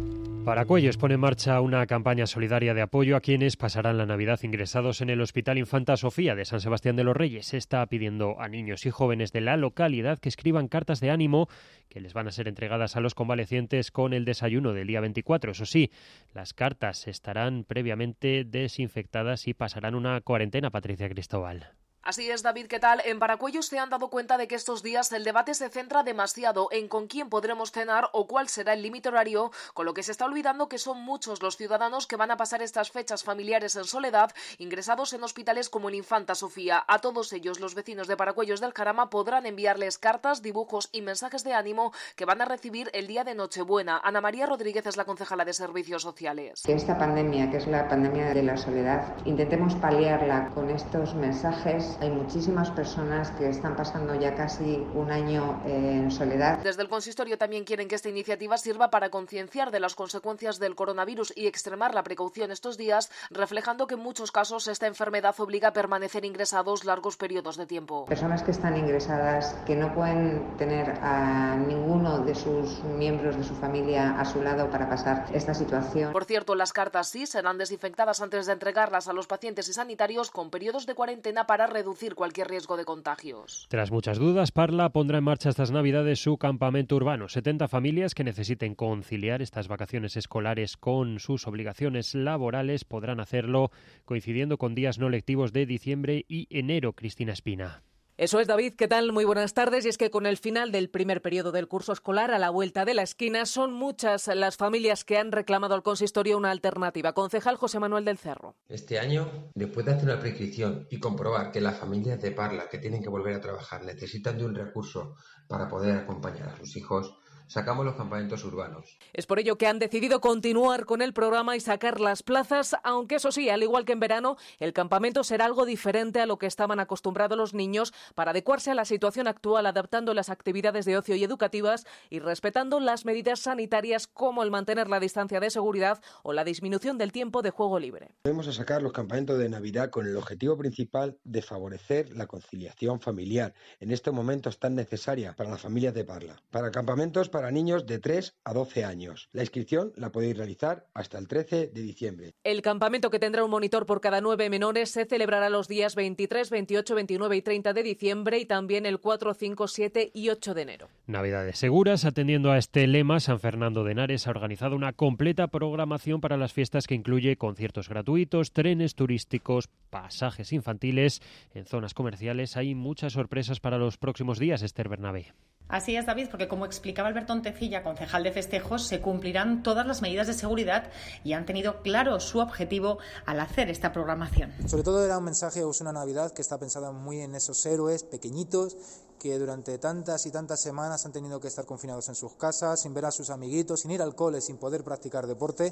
Paracuellos pone en marcha una campaña solidaria de apoyo a quienes pasarán la Navidad ingresados en el Hospital Infanta Sofía de San Sebastián de los Reyes. Se está pidiendo a niños y jóvenes de la localidad que escriban cartas de ánimo que les van a ser entregadas a los convalecientes con el desayuno del día veinticuatro. Eso sí, las cartas estarán previamente desinfectadas y pasarán una cuarentena. Patricia Cristóbal. Así es, David, ¿qué tal? En Paracuellos se han dado cuenta de que estos días el debate se centra demasiado en con quién podremos cenar o cuál será el límite horario, con lo que se está olvidando que son muchos los ciudadanos que van a pasar estas fechas familiares en soledad, ingresados en hospitales como el Infanta Sofía. A todos ellos, los vecinos de Paracuellos del Jarama podrán enviarles cartas, dibujos y mensajes de ánimo que van a recibir el día de Nochebuena. Ana María Rodríguez es la concejala de Servicios Sociales. Que esta pandemia, que es la pandemia de la soledad, intentemos paliarla con estos mensajes. Hay muchísimas personas que están pasando ya casi un año en soledad. Desde el consistorio también quieren que esta iniciativa sirva para concienciar de las consecuencias del coronavirus y extremar la precaución estos días, reflejando que en muchos casos esta enfermedad obliga a permanecer ingresados largos periodos de tiempo. Personas que están ingresadas, que no pueden tener a ninguno de sus miembros de su familia a su lado para pasar esta situación. Por cierto, las cartas sí serán desinfectadas antes de entregarlas a los pacientes y sanitarios con periodos de cuarentena para reducir cualquier riesgo de contagios. Tras muchas dudas, Parla pondrá en marcha estas Navidades su campamento urbano. setenta familias que necesiten conciliar estas vacaciones escolares con sus obligaciones laborales podrán hacerlo coincidiendo con días no lectivos de diciembre y enero. Cristina Espina. Eso es, David, ¿qué tal? Muy buenas tardes. Y es que con el final del primer periodo del curso escolar a la vuelta de la esquina son muchas las familias que han reclamado al consistorio una alternativa. Concejal José Manuel del Cerro. Este año, después de hacer una prescripción y comprobar que las familias de Parla que tienen que volver a trabajar necesitan de un recurso para poder acompañar a sus hijos, sacamos los campamentos urbanos. Es por ello que han decidido continuar con el programa y sacar las plazas, aunque eso sí, al igual que en verano, el campamento será algo diferente a lo que estaban acostumbrados los niños para adecuarse a la situación actual, adaptando las actividades de ocio y educativas y respetando las medidas sanitarias como el mantener la distancia de seguridad o la disminución del tiempo de juego libre. Vamos a sacar los campamentos de Navidad con el objetivo principal de favorecer la conciliación familiar en estos momentos tan necesarias para las familias de Parla. Para campamentos para niños de tres a doce años. La inscripción la podéis realizar hasta el trece de diciembre. El campamento, que tendrá un monitor por cada nueve menores, se celebrará los días veintitrés, veintiocho, veintinueve y treinta de diciembre y también el cuatro, cinco, siete y ocho de enero. Navidades seguras. Atendiendo a este lema, San Fernando de Henares ha organizado una completa programación para las fiestas que incluye conciertos gratuitos, trenes turísticos, pasajes infantiles. En zonas comerciales hay muchas sorpresas para los próximos días. Esther Bernabé. Así es, David, porque como explicaba Alberto Antecilla, concejal de festejos, se cumplirán todas las medidas de seguridad y han tenido claro su objetivo al hacer esta programación. Sobre todo era un mensaje, es una Navidad que está pensada muy en esos héroes pequeñitos que durante tantas y tantas semanas han tenido que estar confinados en sus casas, sin ver a sus amiguitos, sin ir al cole, sin poder practicar deporte,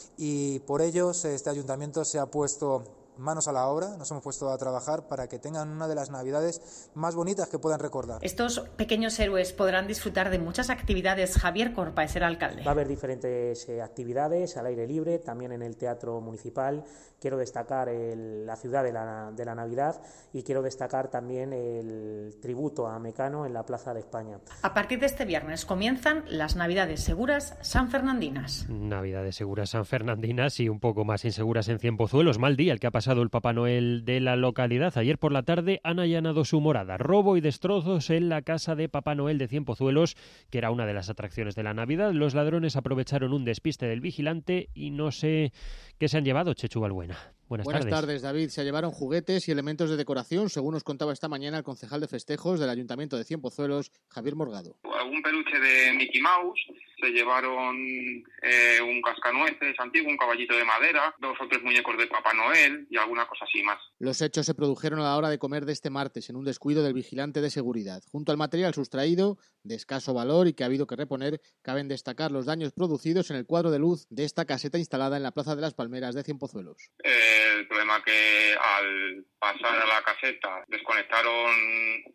y por ellos este ayuntamiento se ha puesto manos a la obra, nos hemos puesto a trabajar para que tengan una de las Navidades más bonitas que puedan recordar. Estos pequeños héroes podrán disfrutar de muchas actividades. Javier Corpa es el alcalde. Va a haber diferentes eh, actividades al aire libre, también en el Teatro Municipal. Quiero destacar el, la ciudad de la, de la Navidad y quiero destacar también el tributo a Mecano en la Plaza de España. A partir de este viernes comienzan las Navidades seguras sanfernandinas. Navidades seguras sanfernandinas y un poco más inseguras en Cienpozuelos. Mal día el que ha pasado el Papá Noel de la localidad. Ayer por la tarde han allanado su morada. Robo y destrozos en la casa de Papá Noel de Cienpozuelos, que era una de las atracciones de la Navidad. Los ladrones aprovecharon un despiste del vigilante y no sé qué se han llevado. Chechu Balbuena. Buenas, Buenas tardes. tardes, David. Se llevaron juguetes y elementos de decoración, según nos contaba esta mañana el concejal de festejos del Ayuntamiento de Cienpozuelos, Javier Morgado. Algún peluche de Mickey Mouse, se llevaron eh, un cascanueces antiguo, un caballito de madera, dos o tres muñecos de Papá Noel y alguna cosa así más. Los hechos se produjeron a la hora de comer de este martes en un descuido del vigilante de seguridad. Junto al material sustraído, de escaso valor y que ha habido que reponer, caben destacar los daños producidos en el cuadro de luz de esta caseta instalada en la Plaza de las Palmeras de Cienpozuelos. Eh, el problema que al pasar a la caseta desconectaron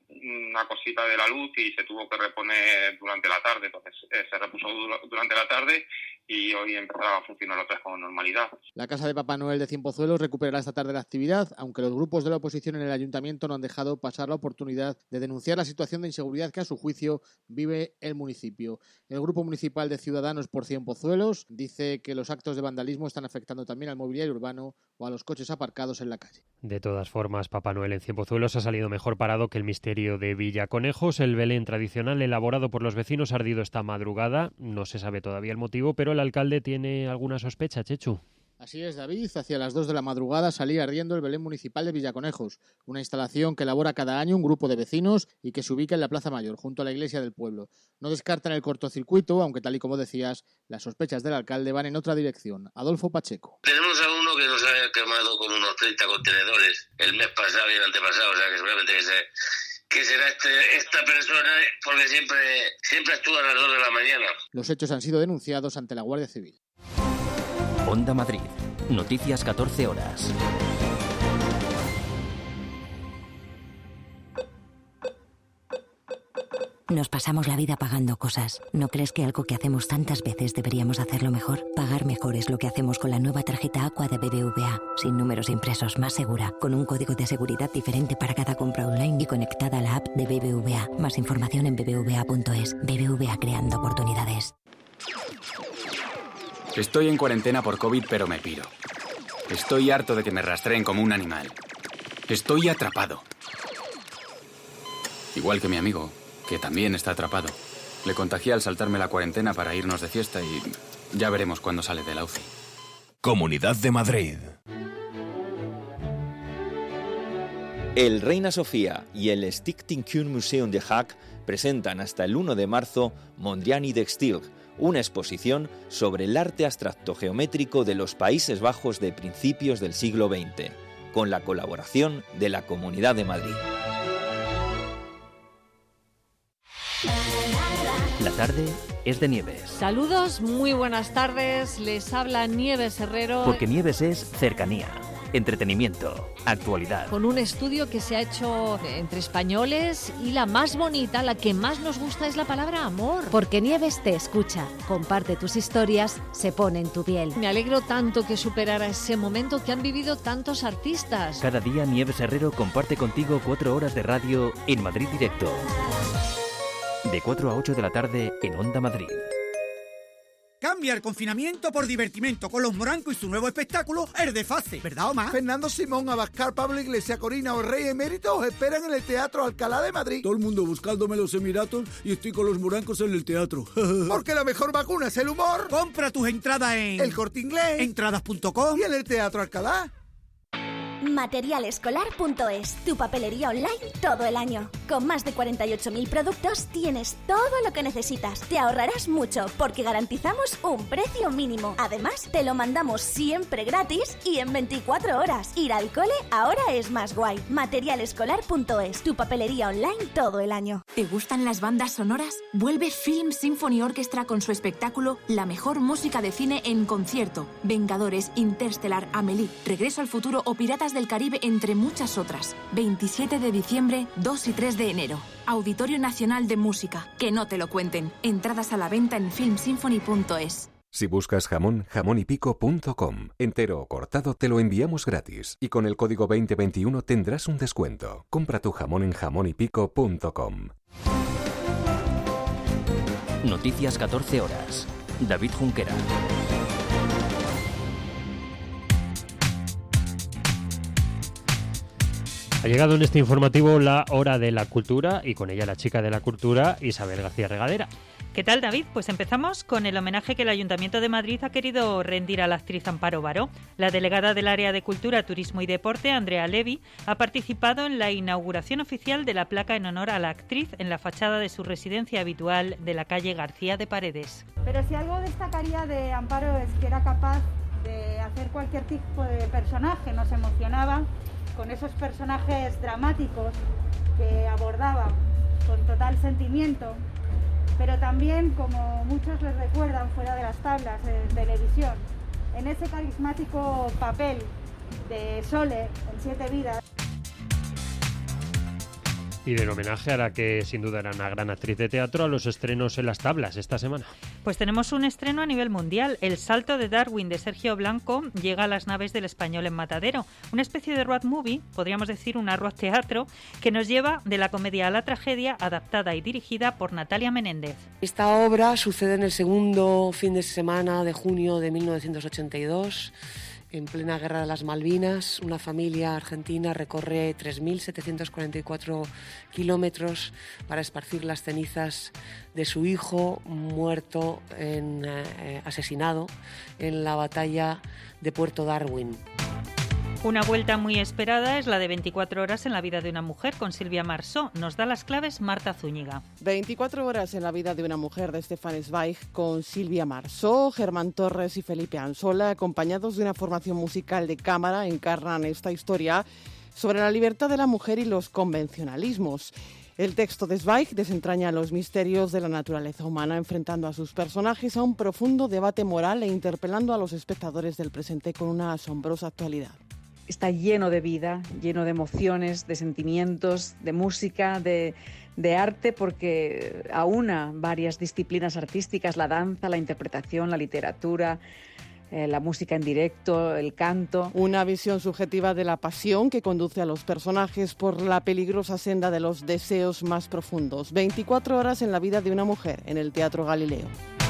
una cosita de la luz y se tuvo que reponer durante la tarde, entonces eh, se repuso du- durante la tarde y hoy empezará a funcionar otra vez con normalidad. La Casa de Papá Noel de Cienpozuelos recuperará esta tarde la actividad, aunque los grupos de la oposición en el ayuntamiento no han dejado pasar la oportunidad de denunciar la situación de inseguridad que a su juicio vive el municipio. El Grupo Municipal de Ciudadanos por Cienpozuelos dice que los actos de vandalismo están afectando también al mobiliario urbano o a los coches aparcados en la calle. De todas formas, Papá Noel en Cienpozuelos ha salido mejor parado que el misterio de Villaconejos. El Belén tradicional elaborado por los vecinos ha ardido esta madrugada. No se sabe todavía el motivo, pero el alcalde tiene alguna sospecha, Chechu. Así es, David. Hacia las dos de la madrugada salía ardiendo el Belén municipal de Villaconejos, una instalación que elabora cada año un grupo de vecinos y que se ubica en la Plaza Mayor, junto a la iglesia del pueblo. No descartan el cortocircuito, aunque tal y como decías, las sospechas del alcalde van en otra dirección. Adolfo Pacheco. Tenemos a uno que nos ha quemado con unos treinta contenedores el mes pasado y el antepasado, o sea que seguramente que, se, que será este, esta persona, porque siempre, siempre actúa a las dos de la mañana. Los hechos han sido denunciados ante la Guardia Civil. Onda Madrid. Noticias catorce horas. Nos pasamos la vida pagando cosas. ¿No crees que algo que hacemos tantas veces deberíamos hacerlo mejor? Pagar mejor es lo que hacemos con la nueva tarjeta Aqua de B B V A. Sin números impresos, más segura, con un código de seguridad diferente para cada compra online y conectada a la app de B B V A. Más información en b b v a punto es. B B V A, creando oportunidades. Estoy en cuarentena por COVID, pero me piro. Estoy harto de que me rastreen como un animal. Estoy atrapado. Igual que mi amigo, que también está atrapado. Le contagié al saltarme la cuarentena para irnos de fiesta y ya veremos cuándo sale de la U C I. Comunidad de Madrid. El Reina Sofía y el Stichtingkunstmuseum de Haag presentan hasta el uno de marzo Mondrian Textil, una exposición sobre el arte abstracto geométrico de los Países Bajos de principios del siglo veinte, con la colaboración de la Comunidad de Madrid. La tarde es de Nieves. Saludos, muy buenas tardes. Les habla Nieves Herrero. Porque Nieves es cercanía, entretenimiento, actualidad. Con un estudio que se ha hecho entre españoles y la más bonita, la que más nos gusta es la palabra amor. Porque Nieves te escucha, comparte tus historias, se pone en tu piel. Me alegro tanto que superara ese momento que han vivido tantos artistas. Cada día Nieves Herrero comparte contigo cuatro horas de radio en Madrid Directo. De cuatro a ocho de la tarde en Onda Madrid. Cambia el confinamiento por divertimento con los Morancos y su nuevo espectáculo, El Desfase, ¿verdad, Omar? Fernando Simón, Abascal, Pablo Iglesias, Corina o Rey Emérito os esperan en el Teatro Alcalá de Madrid. Todo el mundo buscándome los Emiratos y estoy con los Morancos en el teatro. Porque la mejor vacuna es el humor. Compra tus entradas en El Corte Inglés, entradas punto com y en el Teatro Alcalá. Materialescolar punto es, tu papelería online todo el año. Con más de cuarenta y ocho mil productos tienes todo lo que necesitas. Te ahorrarás mucho porque garantizamos un precio mínimo. Además, te lo mandamos siempre gratis y en veinticuatro horas. Ir al cole ahora es más guay. Materialescolar punto es, tu papelería online todo el año. ¿Te gustan las bandas sonoras? Vuelve Film Symphony Orchestra con su espectáculo La mejor música de cine en concierto. Vengadores, Interstellar, Amélie, Regreso al futuro o Piratas del Caribe, entre muchas otras. veintisiete de diciembre, dos y tres de enero. Auditorio Nacional de Música. Que no te lo cuenten. Entradas a la venta en film symphony punto es. Si buscas jamón, jamón y pico punto com. Entero o cortado te lo enviamos gratis. Y con el código veinte veintiuno tendrás un descuento. Compra tu jamón en jamón y pico punto com. Noticias catorce horas. David Junquera. Ha llegado en este informativo la hora de la cultura y con ella la chica de la cultura, Isabel García Regadera. ¿Qué tal, David? Pues empezamos con el homenaje que el Ayuntamiento de Madrid ha querido rendir a la actriz Amparo Baró. La delegada del Área de Cultura, Turismo y Deporte, Andrea Levy, ha participado en la inauguración oficial de la placa en honor a la actriz en la fachada de su residencia habitual de la calle García de Paredes. Pero si algo destacaría de Amparo es que era capaz de hacer cualquier tipo de personaje, nos emocionaba con esos personajes dramáticos que abordaba con total sentimiento, pero también, como muchos les recuerdan fuera de las tablas de televisión, en ese carismático papel de Sole en Siete Vidas. Y del homenaje a la que sin duda era una gran actriz de teatro, a los estrenos en las tablas esta semana. Pues tenemos un estreno a nivel mundial. El salto de Darwin de Sergio Blanco llega a las naves del Español en Matadero. Una especie de road movie, podríamos decir una road teatro, que nos lleva de la comedia a la tragedia, adaptada y dirigida por Natalia Menéndez. Esta obra sucede en el segundo fin de semana de junio de mil novecientos ochenta y dos. En plena Guerra de las Malvinas, una familia argentina recorre tres mil setecientos cuarenta y cuatro kilómetros para esparcir las cenizas de su hijo muerto, en, eh, asesinado en la batalla de Puerto Darwin. Una vuelta muy esperada es la de veinticuatro horas en la vida de una mujer con Silvia Marsó. Nos da las claves Marta Zúñiga. veinticuatro horas en la vida de una mujer de Stefan Zweig con Silvia Marsó, Germán Torres y Felipe Ansola, acompañados de una formación musical de cámara, encarnan esta historia sobre la libertad de la mujer y los convencionalismos. El texto de Zweig desentraña los misterios de la naturaleza humana, enfrentando a sus personajes a un profundo debate moral e interpelando a los espectadores del presente con una asombrosa actualidad. Está lleno de vida, lleno de emociones, de sentimientos, de música, de, de arte, porque aúna varias disciplinas artísticas, la danza, la interpretación, la literatura, eh, la música en directo, el canto. Una visión subjetiva de la pasión que conduce a los personajes por la peligrosa senda de los deseos más profundos. veinticuatro horas en la vida de una mujer en el Teatro Galileo.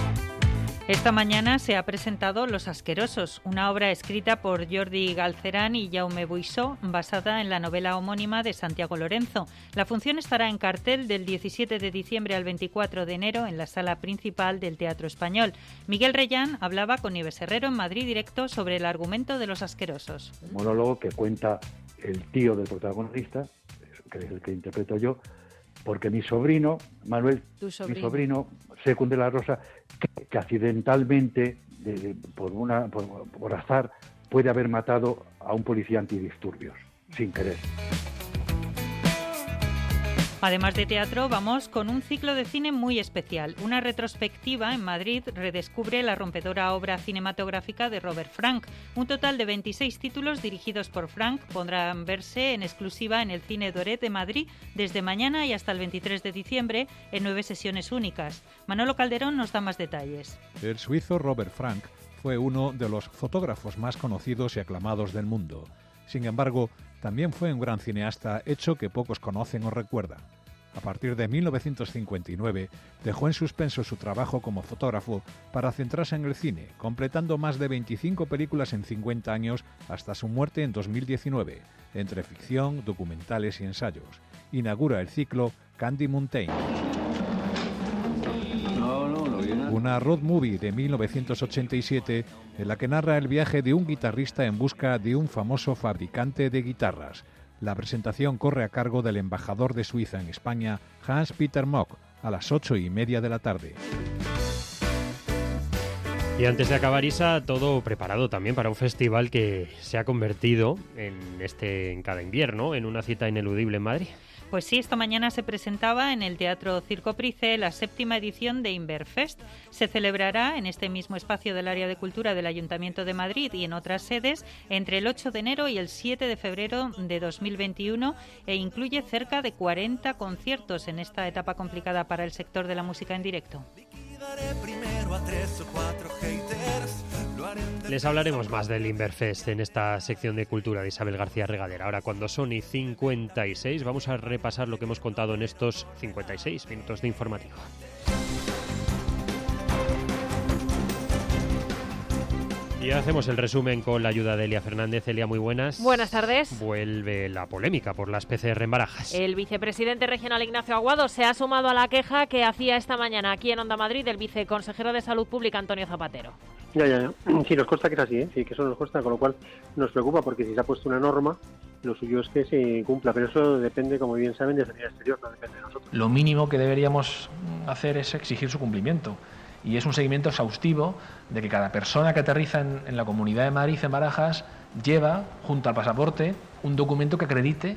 Esta mañana se ha presentado Los Asquerosos, una obra escrita por Jordi Galcerán y Jaume Buissó, basada en la novela homónima de Santiago Lorenzo. La función estará en cartel del diecisiete de diciembre al veinticuatro de enero en la sala principal del Teatro Español. Miguel Reyán hablaba con Ives Herrero en Madrid Directo sobre el argumento de Los Asquerosos. Un monólogo que cuenta el tío del protagonista, que es el que interpreto yo, porque mi sobrino, Manuel, sobrino? mi sobrino, Secund de la Rosa, que, que accidentalmente, de, de, por, una, por, por azar, puede haber matado a un policía antidisturbios, sin querer. Además de teatro, vamos con un ciclo de cine muy especial. Una retrospectiva en Madrid redescubre la rompedora obra cinematográfica de Robert Frank. Un total de veintiséis títulos dirigidos por Frank podrán verse en exclusiva en el Cine Doret de Madrid desde mañana y hasta el veintitrés de diciembre en nueve sesiones únicas. Manolo Calderón nos da más detalles. El suizo Robert Frank fue uno de los fotógrafos más conocidos y aclamados del mundo. Sin embargo, también fue un gran cineasta, hecho que pocos conocen o recuerdan. A partir de mil novecientos cincuenta y nueve dejó en suspenso su trabajo como fotógrafo para centrarse en el cine, completando más de veinticinco películas en cincuenta años hasta su muerte en dos mil diecinueve, entre ficción, documentales y ensayos. Inaugura el ciclo Candy Mountain. Una road movie de mil novecientos ochenta y siete en la que narra el viaje de un guitarrista en busca de un famoso fabricante de guitarras. La presentación corre a cargo del embajador de Suiza en España, Hans-Peter Mock, a las ocho y media de la tarde. Y antes de acabar, Isa, todo preparado también para un festival que se ha convertido en este en cada invierno en una cita ineludible en Madrid. Pues sí, esta mañana se presentaba en el Teatro Circo Price la séptima edición de Inverfest. Se celebrará en este mismo espacio del Área de Cultura del Ayuntamiento de Madrid y en otras sedes entre el ocho de enero y el siete de febrero de dos mil veintiuno e incluye cerca de cuarenta conciertos en esta etapa complicada para el sector de la música en directo. Les hablaremos más del Inverfest en esta sección de cultura de Isabel García Regadera. Ahora, cuando son y cincuenta y seis, vamos a repasar lo que hemos contado en estos cincuenta y seis minutos de informativo. Y hacemos el resumen con la ayuda de Elia Fernández. Elia, muy buenas. Buenas tardes. Vuelve la polémica por las P C R en Barajas. El vicepresidente regional Ignacio Aguado se ha sumado a la queja que hacía esta mañana aquí en Onda Madrid el viceconsejero de Salud Pública Antonio Zapatero. Ya, ya, ya. Sí, nos consta que es así, ¿eh? Sí, que eso nos consta, con lo cual nos preocupa porque si se ha puesto una norma, lo suyo es que se cumpla, pero eso depende, como bien saben, de Sanidad Exterior, no depende de nosotros. Lo mínimo que deberíamos hacer es exigir su cumplimiento. Y es un seguimiento exhaustivo de que cada persona que aterriza en, en la Comunidad de Madrid, en Barajas, lleva, junto al pasaporte, un documento que acredite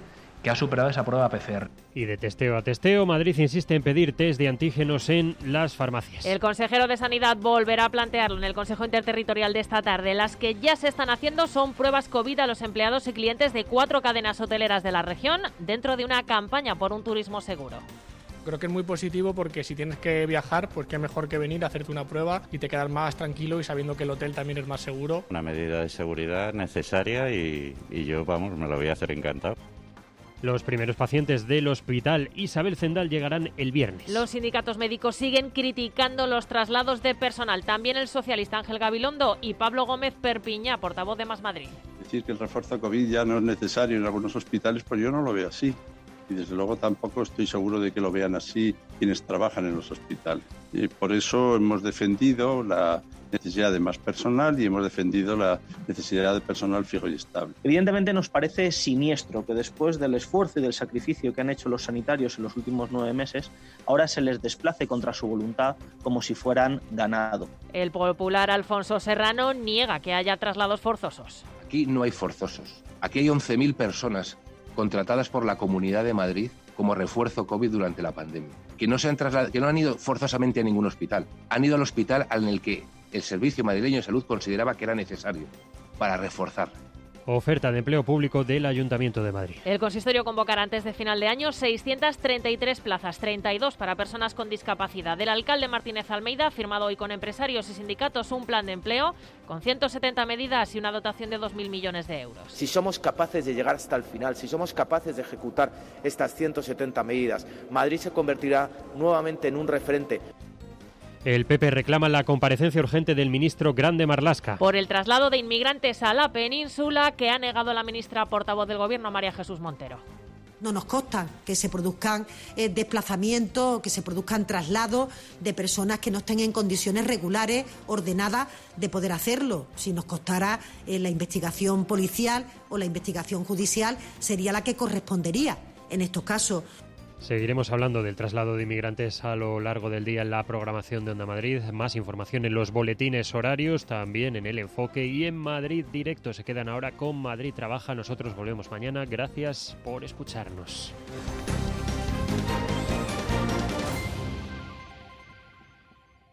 que ha superado esa prueba P C R. Y de testeo a testeo, Madrid insiste en pedir test de antígenos en las farmacias. El consejero de Sanidad volverá a plantearlo en el Consejo Interterritorial de esta tarde. Las que ya se están haciendo son pruebas COVID a los empleados y clientes de cuatro cadenas hoteleras de la región dentro de una campaña por un turismo seguro. Creo que es muy positivo porque si tienes que viajar, pues qué mejor que venir a hacerte una prueba y te quedas más tranquilo y sabiendo que el hotel también es más seguro. Una medida de seguridad necesaria y, y yo, vamos, me lo voy a hacer encantado. Los primeros pacientes del hospital Isabel Zendal llegarán el viernes. Los sindicatos médicos siguen criticando los traslados de personal. También el socialista Ángel Gabilondo y Pablo Gómez Perpiñá, portavoz de Más Madrid. Decir que el refuerzo COVID ya no es necesario en algunos hospitales, pues yo no lo veo así. Y desde luego tampoco estoy seguro de que lo vean así quienes trabajan en los hospitales. Y por eso hemos defendido la necesidad de más personal y hemos defendido la necesidad de personal fijo y estable. Evidentemente nos parece siniestro que después del esfuerzo y del sacrificio que han hecho los sanitarios en los últimos nueve meses, ahora se les desplace contra su voluntad como si fueran ganado. El popular Alfonso Serrano niega que haya traslados forzosos. Aquí no hay forzosos. Aquí hay once mil personas contratadas por la Comunidad de Madrid como refuerzo COVID durante la pandemia, que no se han trasladado, que no han ido forzosamente a ningún hospital, han ido al hospital en el que el Servicio Madrileño de Salud consideraba que era necesario para reforzar. Oferta de empleo público del Ayuntamiento de Madrid. El consistorio convocará antes de final de año seiscientas treinta y tres plazas, treinta y dos para personas con discapacidad. El alcalde Martínez Almeida ha firmado hoy con empresarios y sindicatos un plan de empleo con ciento setenta medidas y una dotación de dos mil millones de euros. Si somos capaces de llegar hasta el final, si somos capaces de ejecutar estas ciento setenta medidas, Madrid se convertirá nuevamente en un referente. El P P reclama la comparecencia urgente del ministro Grande Marlaska. Por el traslado de inmigrantes a la península que ha negado la ministra portavoz del Gobierno, María Jesús Montero. No nos consta que se produzcan eh, desplazamientos, que se produzcan traslados de personas que no estén en condiciones regulares, ordenadas, de poder hacerlo. Si nos costara eh, la investigación policial o la investigación judicial, sería la que correspondería en estos casos. Seguiremos hablando del traslado de inmigrantes a lo largo del día en la programación de Onda Madrid. Más información en los boletines horarios, también en El Enfoque y en Madrid Directo. Se quedan ahora con Madrid Trabaja. Nosotros volvemos mañana. Gracias por escucharnos.